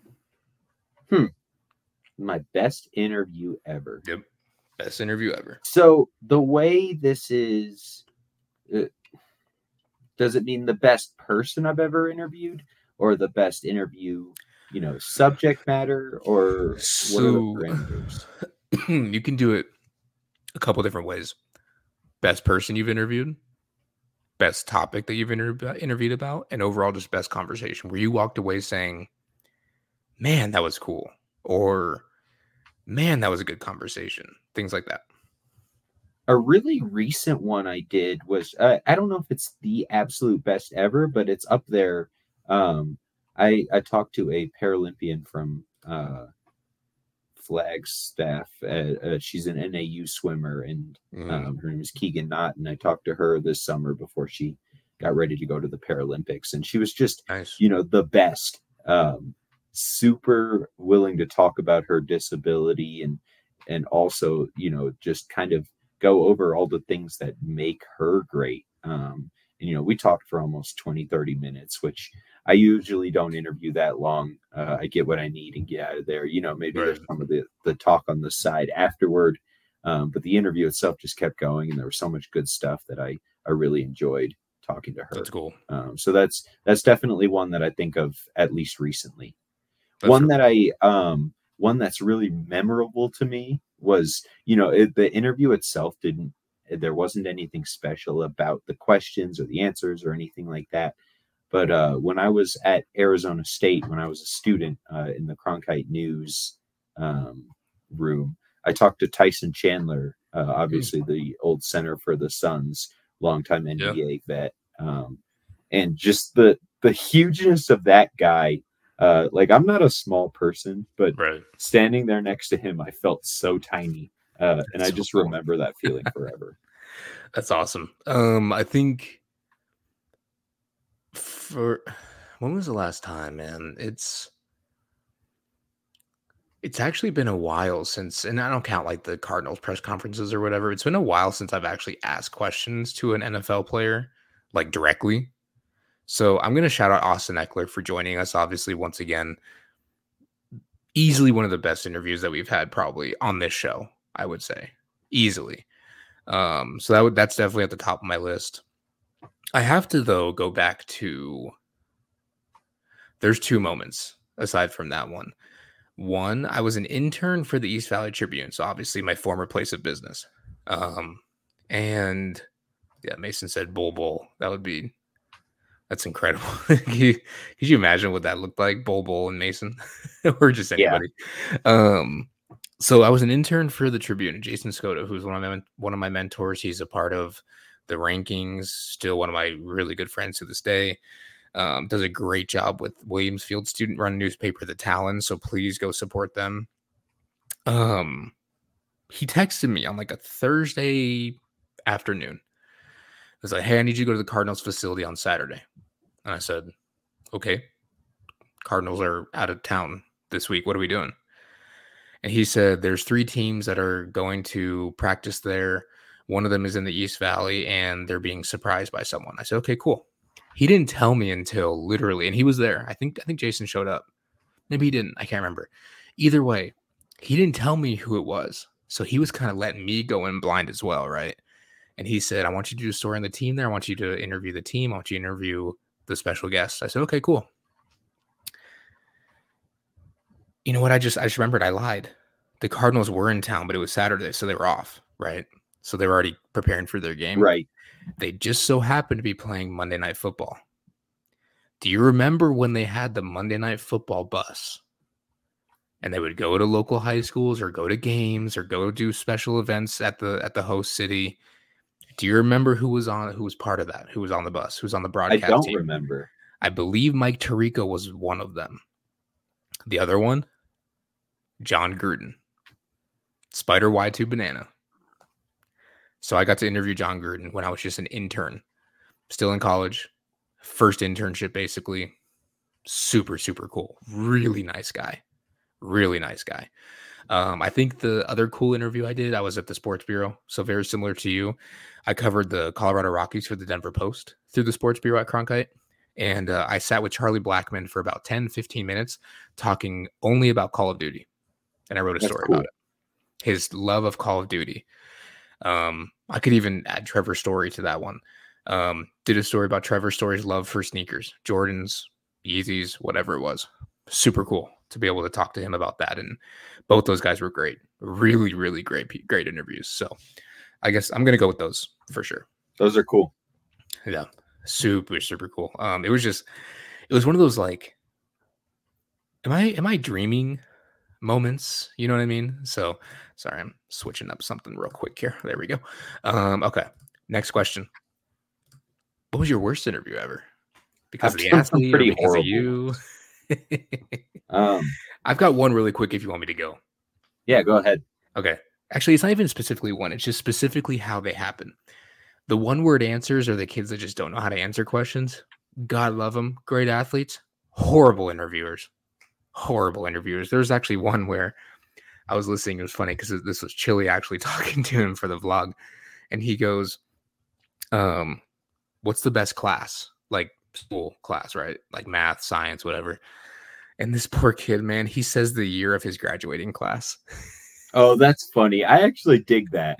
Hmm. My best interview ever. Yep. Best interview ever. So the way this is, uh, does it mean the best person I've ever interviewed, or the best interview, you know, subject matter, or what are the parameters? You can do it a couple different ways. Best person you've interviewed, best topic that you've inter- interviewed about, and overall just best conversation where you walked away saying, man, that was cool, or man, that was a good conversation. Things like that. A really recent one I did was, uh, I don't know if it's the absolute best ever, but it's up there. Um, I, I talked to a Paralympian from uh, Flagstaff. Uh, uh, she's an N A U swimmer, and Mm. um, her name is Keegan Knott. And I talked to her this summer before she got ready to go to the Paralympics. And she was just, Nice. you know, the best. Um, super willing to talk about her disability, and and also, you know, just kind of go over all the things that make her great. Um, and, you know, we talked for almost twenty, thirty minutes, which I usually don't interview that long. Uh, I get what I need and get out of there. You know, maybe Right. there's some of the, the talk on the side afterward. Um, but the interview itself just kept going, and there was so much good stuff that I, I really enjoyed talking to her. That's cool. Um, so that's, that's definitely one that I think of at least recently. That's one really- that I, um, one that's really memorable to me was, you know, it, the interview itself didn't, there wasn't anything special about the questions or the answers or anything like that. But uh, when I was at Arizona State, when I was a student uh, in the Cronkite News um, room, I talked to Tyson Chandler, uh, obviously the old center for the Suns, longtime N B A Yeah. vet. Um, and just the, the hugeness of that guy. Uh, like, I'm not a small person, but Right. standing there next to him, I felt so tiny. Uh, and I So just cool. remember that feeling forever. That's awesome. Um, I think for when was the last time, man? It's it's actually been a while since, and I don't count like the Cardinals press conferences or whatever. It's been a while since I've actually asked questions to an N F L player, like directly. So I'm gonna shout out Austin Ekeler for joining us. Obviously, once again, easily one of the best interviews that we've had probably on this show, I would say. Easily. Um, so that would that's definitely at the top of my list. I have to, though, go back to, there's two moments aside from that one. One, I was an intern for the East Valley Tribune, so obviously my former place of business. Um, and yeah, Mason said Bull Bull. That would be, that's incredible. Could you, could you imagine what that looked like, Bull Bull and Mason? Or just Yeah. anybody? Um, So I was an intern for the Tribune. Jason Scota, who's one of my one of my mentors. He's a part of the rankings. Still one of my really good friends to this day. Um, does a great job with Williams Field student run newspaper, The Talon. So please go support them. Um, he texted me on like a Thursday afternoon. He was like, "Hey, I need you to go to the Cardinals facility on Saturday." And I said, "Okay, Cardinals are out of town this week. What are we doing?" And he said, "There's three teams that are going to practice there. One of them is in the East Valley, and they're being surprised by someone." I said, "Okay, cool." He didn't tell me until literally, and he was there. I think I think Jason showed up. Maybe he didn't. I can't remember. Either way, he didn't tell me who it was. So he was kind of letting me go in blind as well, right? And he said, "I want you to do a story on the team there. I want you to interview the team. I want you to interview the special guests." I said, "Okay, cool." You know what? I just I just remembered I lied. The Cardinals were in town, but it was Saturday, so they were off, right? So they were already preparing for their game. Right. They just so happened to be playing Monday Night Football. Do you remember when they had the Monday Night Football bus? And they would go to local high schools or go to games or go do special events at the at the host city. Do you remember who was on who was part of that? Who was on the bus? Who was on the I broadcast don't team? remember. I believe Mike Tirico was one of them. The other one, John Gruden, Spider Y two Banana. So I got to interview John Gruden when I was just an intern, still in college, first internship basically. Super, super cool. Really nice guy. Really nice guy. Um, I think the other cool interview I did, I was at the Sports Bureau. So very similar to you. I covered the Colorado Rockies for the Denver Post through the Sports Bureau at Cronkite. And uh, I sat with Charlie Blackmon for about ten, fifteen minutes talking only about Call of Duty. And I wrote a That's story cool. about it. His love of Call of Duty. Um, I could even add Trevor Story to that one. Um, did a story about Trevor Story's love for sneakers, Jordans, Yeezys, whatever it was. Super cool to be able to talk to him about that. And both those guys were great. Really, really great, great interviews. So I guess I'm going to go with those for sure. Those are cool. Yeah. Super, super cool. Um, it was just, it was one of those like, am I, am I dreaming moments? You know what I mean? So sorry, I'm switching up something real quick here. There we go. Um, okay. Next question. What was your worst interview ever? Because I've of the done some athlete or pretty because of horrible you? Um, I've got one really quick if you want me to go. yeah, go ahead. Okay. Actually, it's not even specifically one. It's just specifically how they happen. The one word answers are the kids that just don't know how to answer questions. God love them. Great athletes. Horrible interviewers. Horrible interviewers. There's actually one where I was listening. It was funny because this was Chili actually talking to him for the vlog. And he goes, um, what's the best class? Like school class, right? Like math, science, whatever. And this poor kid, man, he says the year of his graduating class. Oh, that's funny. I actually dig that.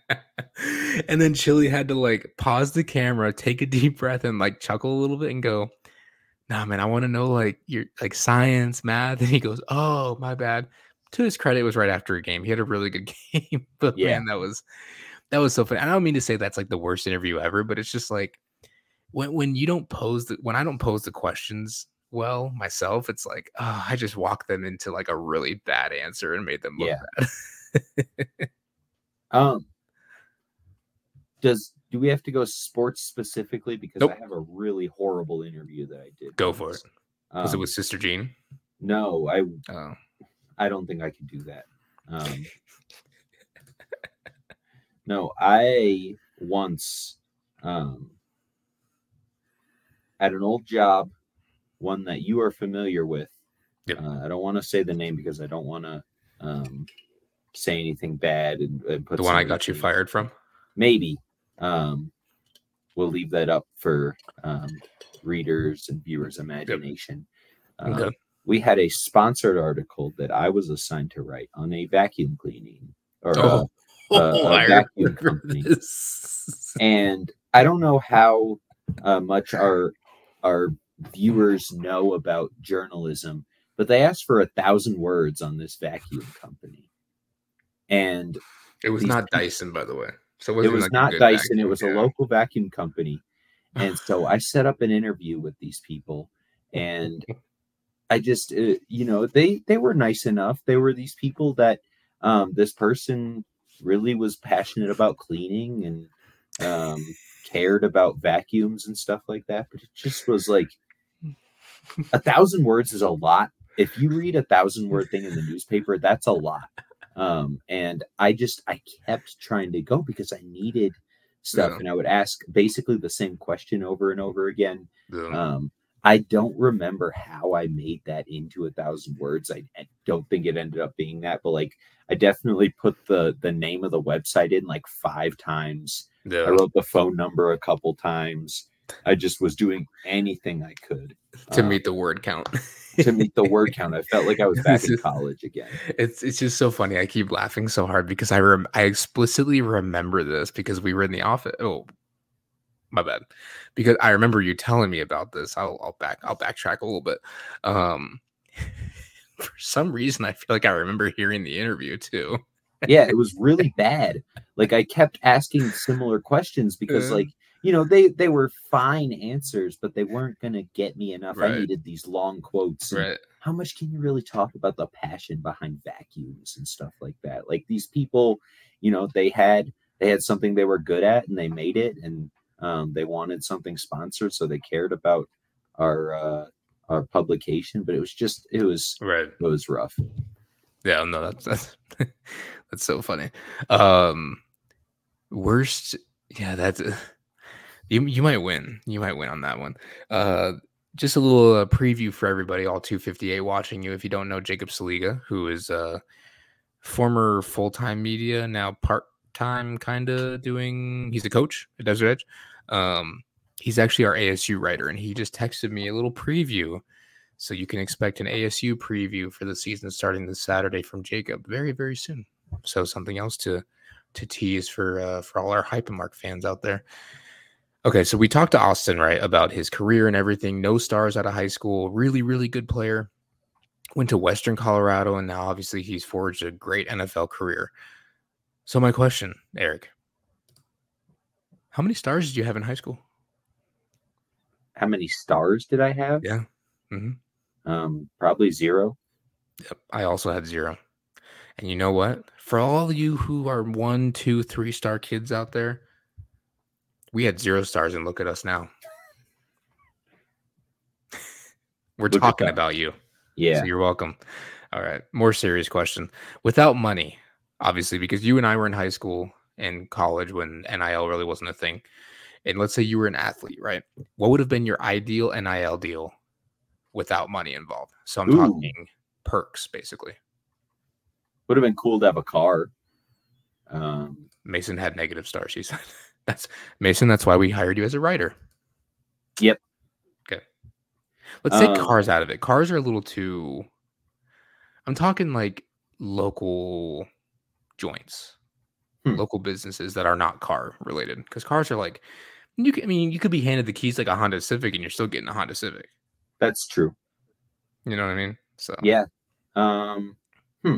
And then Chili had to like pause the camera, take a deep breath, and like chuckle a little bit and go, "Nah, man, I want to know like your like science, math." And he goes, "Oh, my bad." To his credit, it was right after a game. He had a really good game, but Yeah. man, that was that was so funny. I don't mean to say that's like the worst interview ever, but it's just like when when you don't pose the when I don't pose the questions well myself, it's like oh, I just walked them into like a really bad answer and made them look Yeah. bad. Um, does do we have to go sports specifically? Because Nope. I have a really horrible interview that I did. Go for it. Um, Was it with Sister Jean? No, I Oh, I don't think I could do that. Um, no, I once um, at an old job, one that you are familiar with. Yep. Uh, I don't want to say the name because I don't want to um, say anything bad and, and put the one I somebody's got you name- fired from? Maybe. Um, we'll leave that up for um, readers and viewers' imagination. Um, Okay. We had a sponsored article that I was assigned to write on a vacuum cleaning or Oh, a, a, a I vacuum remember company. this. And I don't know how uh, much our our viewers know about journalism, but they asked for a thousand words on this vacuum company, and It was these not people- Dyson, by the way. So it, it wasn't was like a not good Dyson. It vacuum, was a yeah. local vacuum company, and so I set up an interview with these people, and I just, uh, you know, they they were nice enough. They were these people that um, this person really was passionate about cleaning and um, cared about vacuums and stuff like that. But it just was like a thousand words is a lot. If you read a thousand word thing in the newspaper, that's a lot. Um, and I just, I kept trying to go because I needed stuff. Yeah. And I would ask basically the same question over and over again. Yeah. Um, I don't remember how I made that into a thousand words. I, I don't think it ended up being that, but like I definitely put the the name of the website in like five times. Yeah. I wrote the phone number a couple times. I just was doing anything I could to um, meet the word count. to meet the word count. I felt like I was back in college again. It's it's just so funny. I keep laughing so hard because I rem- I explicitly remember this because we were in the office. Oh, my bad. Because I remember you telling me about this. I'll I'll back I'll backtrack a little bit. Um, for some reason, I feel like I remember hearing the interview too. Yeah, it was really bad. Like I kept asking similar questions because, Yeah. like, you know, they they were fine answers, but they weren't gonna get me enough. I Right. needed these long quotes. and Right. How much can you really talk about the passion behind vacuums and stuff like that? Like these people, you know, they had they had something they were good at and they made it, and um, they wanted something sponsored, so they cared about our uh, our publication. But it was just it was Right. it was rough. Yeah, no, that's that's that's so funny. Um worst, yeah, that's you you might win. You might win on that one. Uh just a little uh, preview for everybody, all two fifty-eight watching you. If you don't know Jacob Saliga, who is uh former full-time media, now part-time kind of doing, he's a coach at Desert Edge. Um he's actually our A S U writer, and he just texted me a little preview. So you can expect an A S U preview for the season starting this Saturday from Jacob very, very soon. So something else to to tease for uh, for all our Hypermark fans out there. Okay, so we talked to Austin, right, about his career and everything. No stars out of high school. Really, really good player. Went to Western Colorado, and now obviously he's forged a great N F L career. So my question, Eric, how many stars did you have in high school? How many stars did I have? Yeah. Mm-hmm. Um, probably zero. Yep, I also had zero. And you know what? For all of you who are one, two, three star kids out there, we had zero stars, and look at us now. We're Look at talking that. about you. Yeah. So you're welcome. All right. More serious question. Without money, obviously, because you and I were in high school and college when N I L really wasn't a thing. And let's say you were an athlete, right? What would have been your ideal N I L deal without money involved? So I'm Ooh. talking perks, basically. Would have been cool to have a car. Um, Mason had negative stars, he said. That's Mason, that's why we hired you as a writer. Yep. Okay. Let's take Um, cars out of it. Cars are a little too, I'm talking like local joints, Hmm. local businesses that are not car related. Because cars are like, you can, I mean, you could be handed the keys like a Honda Civic and you're still getting a Honda Civic. That's true. You know what I mean? So Yeah. Um, hmm.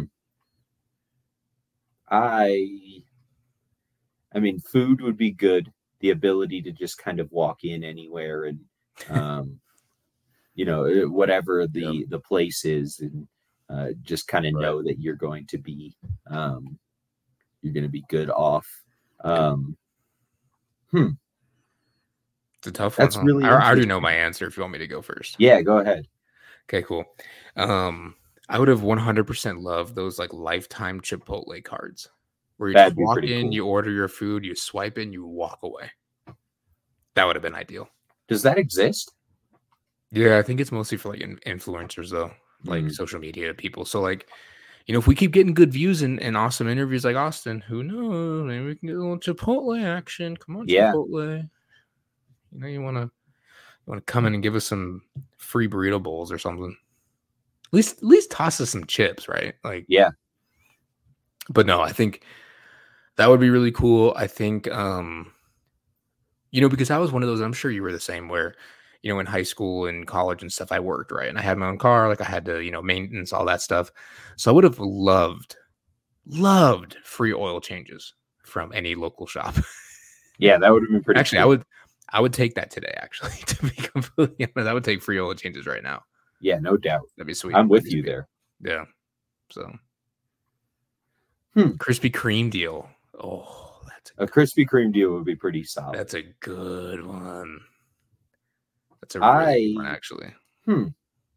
I, I mean, food would be good. The ability to just kind of walk in anywhere and, um, you know, whatever the Yep. the place is, and uh, just kind of Right. know that you're going to be, um, you're going to be good off. Um, hmm. it's a tough That's one. Huh? really I, I already interesting. know my answer if you want me to go first. Yeah, go ahead. Okay, cool. Um, I would have one hundred percent loved those like lifetime Chipotle cards where you That'd just be walk pretty in, cool. you order your food, you swipe in, you walk away. That would have been ideal. Does that exist? Yeah, I think it's mostly for like in- influencers though, like Mm. social media people. So like, you know, if we keep getting good views and, and awesome interviews like Austin, who knows? Maybe we can get a little Chipotle action. Come on, Yeah. Chipotle. You know, you want to you want to come in and give us some free burrito bowls or something. At least, at least toss us some chips, right? Like, Yeah. but no, I think that would be really cool. I think, um, you know, because I was one of those, I'm sure you were the same, where, you know, in high school and college and stuff, I worked, right? And I had my own car, like I had to, you know, maintenance, all that stuff. So I would have loved, loved free oil changes from any local shop. Yeah, that would have been pretty Actually, I cool. would, I would take that today, actually, to be completely honest. I would take free oil changes right now. Yeah, no doubt. That'd be sweet. I'm with That'd be you sweet. there. Yeah. So, Hmm. Krispy Kreme deal. Oh, that's A Krispy Kreme deal would be pretty solid. that's a good one. That's a really I, good one, actually. Hmm.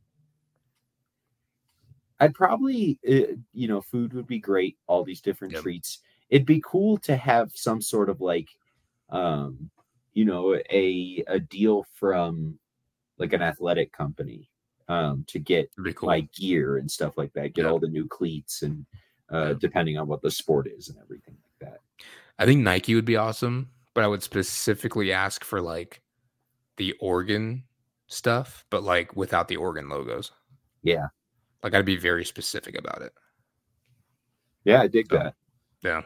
I'd probably, uh, you know, food would be great. All these different Yep. treats. It'd be cool to have some sort of like, um, you know, a a deal from like an athletic company, um, to get It'd be cool. my gear and stuff like that. Get Yeah. all the new cleats and uh, Yeah. depending on what the sport is and everything like that. I think Nike would be awesome, but I would specifically ask for like the Oregon stuff, but like without the Oregon logos. Yeah, Like I'd be very specific about it. yeah, I dig So, that. Yeah.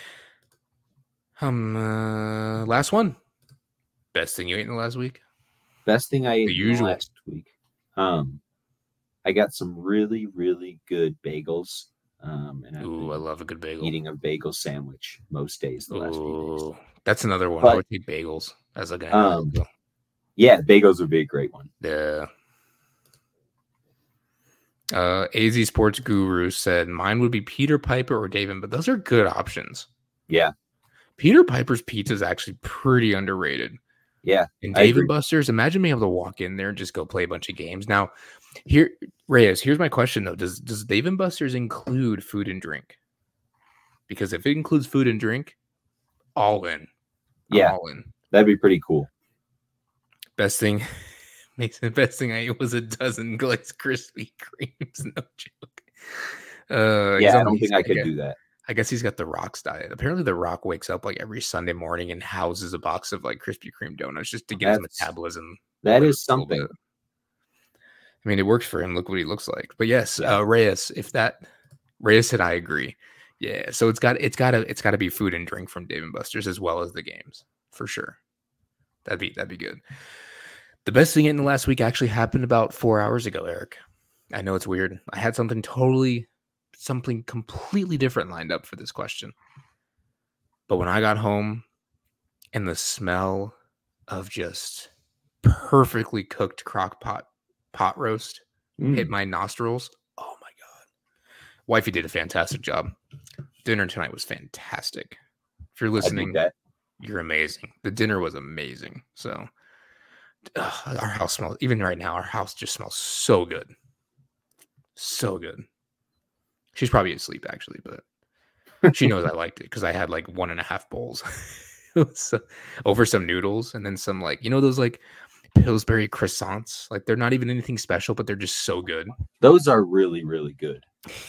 Um. Uh, last one. Best thing you ate in the last week? Best thing I ate in the usual. last week. Um, I got some really, really good bagels. Um, and I've Ooh, I been love a good bagel. eating a bagel sandwich most days the last few Ooh, that's another one. I But- would take bagels as like an Um, meal. days. Yeah, bagels would be a great one. Yeah. Uh, A Z Sports Guru said mine would be Peter Piper or David, but those are good options. Yeah, Peter Piper's pizza is actually pretty underrated. yeah. And I Dave and agree. Buster's, imagine being able to walk in there and just go play a bunch of games. Now, here, Reyes, here's my question though: Does does Dave and Buster's include food and drink? Because if it includes food and drink, all in. I'm Yeah. all in. That'd be pretty cool. Best thing, makes the best thing I ate was a dozen glazed Krispy Kremes. No joke. Uh, he's Yeah, I on- don't he's- think I could guess- do that. I guess he's got the Rock's diet. Apparently, the Rock wakes up like every Sunday morning and houses a box of like Krispy Kreme donuts just to get his That's- metabolism. That work is a little something. bit. I mean, it works for him. Look what he looks like. But yes, Yeah. uh, Reyes, if that Reyes said I agree. Yeah, so it's got it's got to it's got to be food and drink from Dave and Buster's as well as the games for sure. That'd be that'd be good. The best thing in the last week actually happened about four hours ago, Eric. I know it's weird. I had something totally, something completely different lined up for this question. But when I got home and the smell of just perfectly cooked crock pot pot roast Mm, hit my nostrils, oh my God. Wifey did a fantastic job. Dinner tonight was fantastic. If you're I dig listening, that. you're amazing. The dinner was amazing. So ugh, our house smells, even right now, our house just smells so good. So good. She's probably asleep actually, but she knows I liked it because I had like one and a half bowls so, over some noodles and then some like, you know, those like Pillsbury croissants. Like they're not even anything special, but they're just so good. Those are really, really good.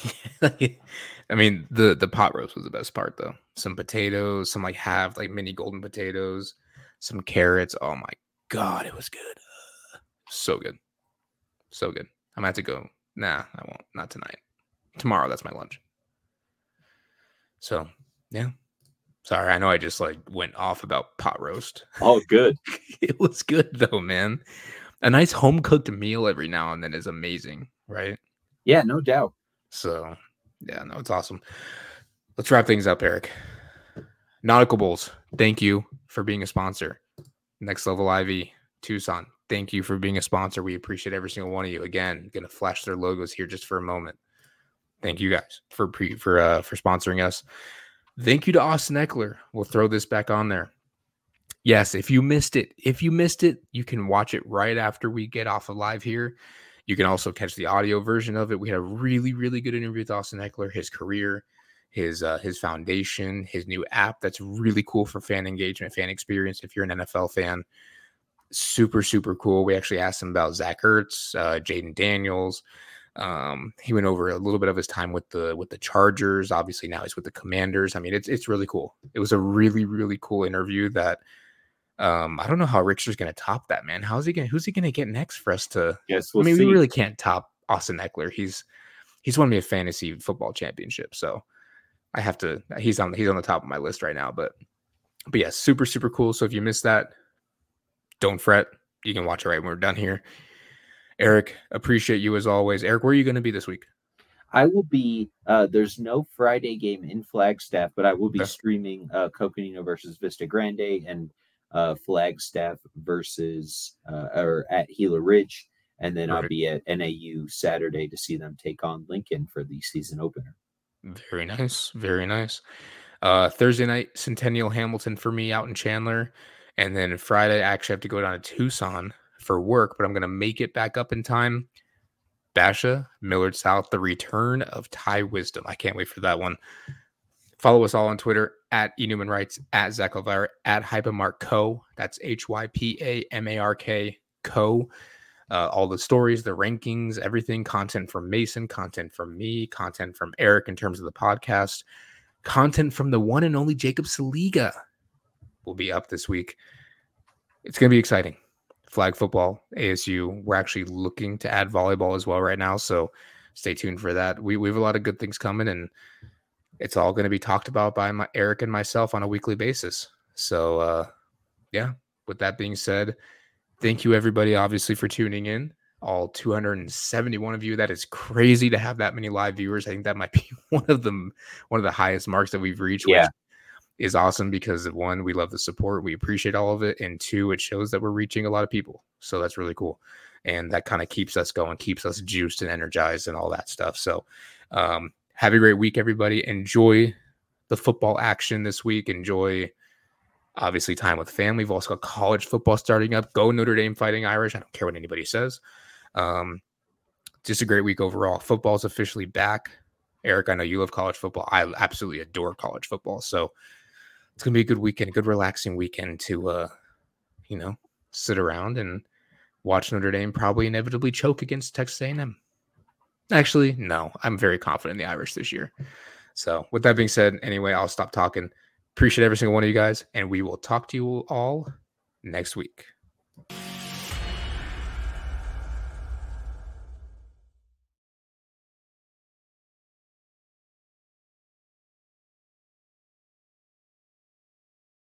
I mean, the the pot roast was the best part though. Some potatoes, some like half like mini golden potatoes, some carrots. Oh my God, it was good. So good. So good. I'm gonna have to go. Nah, I won't. Not tonight. Tomorrow, that's my lunch. So yeah. Sorry, I know I just like went off about pot roast. Oh, good. It was good though, man. A nice home cooked meal every now and then is amazing, right? Yeah, no doubt. So, yeah, no, it's awesome. Let's wrap things up, Eric. Nautical Bulls, thank you for being a sponsor. Next Level I V, Tucson, thank you for being a sponsor. We appreciate every single one of you. Again, going to flash their logos here just for a moment. Thank you guys for pre for uh, for sponsoring us. Thank you to Austin Eckler. We'll throw this back on there. Yes, if you missed it, if you missed it, you can watch it right after we get off of live here. You can also catch the audio version of it. We had a really, really good interview with Austin Eckler, his career, his uh, his foundation, his new app that's really cool for fan engagement, fan experience. If you're an N F L fan, super, super cool. We actually asked him about Zach Ertz, uh, Jaden Daniels. Um, he went over a little bit of his time with the with the Chargers. Obviously, now he's with the Commanders. I mean, it's it's really cool. It was a really, really cool interview that um, I don't know how Richard's going to top that, man. How's he going? Who's he going to get next for us to? Yes, we'll I mean, see. we really can't top Austin Eckler. He's he's won me a fantasy football championship, so I have to. He's on he's on the top of my list right now. But but yeah, super super cool. So if you missed that, don't fret. You can watch it right when we're done here. Eric, appreciate you as always. Eric, where are you going to be this week? I will be. Uh, there's no Friday game in Flagstaff, but I will be Okay. streaming uh, Coconino versus Vista Grande and uh, Flagstaff versus uh, or at Gila Ridge, and then I'll Perfect. be at N A U Saturday to see them take on Lincoln for the season opener. Very nice. Very nice. Uh, Thursday night, Centennial Hamilton for me out in Chandler. And then Friday, I actually have to go down to Tucson for work, but I'm going to make it back up in time. Basha, Millard South, the return of Ty Wisdom. I can't wait for that one. Follow us all on Twitter at eNewmanWrites, at Zach Elvira, at Hypamark Co. That's H Y P A M A R K Co. Uh, all the stories, the rankings, everything, content from Mason, content from me, content from Eric in terms of the podcast, content from the one and only Jacob Saliga will be up this week. It's going to be exciting. Flag football, A S U. We're actually looking to add volleyball as well right now, so stay tuned for that. We, we have a lot of good things coming, and it's all going to be talked about by my, Eric and myself on a weekly basis. So, uh, yeah, with that being said, thank you, everybody, obviously, for tuning in. All two hundred seventy-one of you. That is crazy to have that many live viewers. I think that might be one of them, one of the highest marks that we've reached. Yeah. Which is awesome because, one, we love the support. We appreciate all of it. And two, it shows that we're reaching a lot of people. So that's really cool. And that kind of keeps us going, keeps us juiced and energized and all that stuff. So um, have a great week, everybody. Enjoy the football action this week. Enjoy, obviously, time with family. We've also got college football starting up. Go Notre Dame Fighting Irish. I don't care what anybody says. Um, just a great week overall. Football's officially back. Eric, I know you love college football. I absolutely adore college football. So it's going to be a good weekend, a good relaxing weekend to, uh, you know, sit around and watch Notre Dame probably inevitably choke against Texas A and M. Actually, no, I'm very confident in the Irish this year. So with that being said, anyway, I'll stop talking. Appreciate every single one of you guys, and we will talk to you all next week.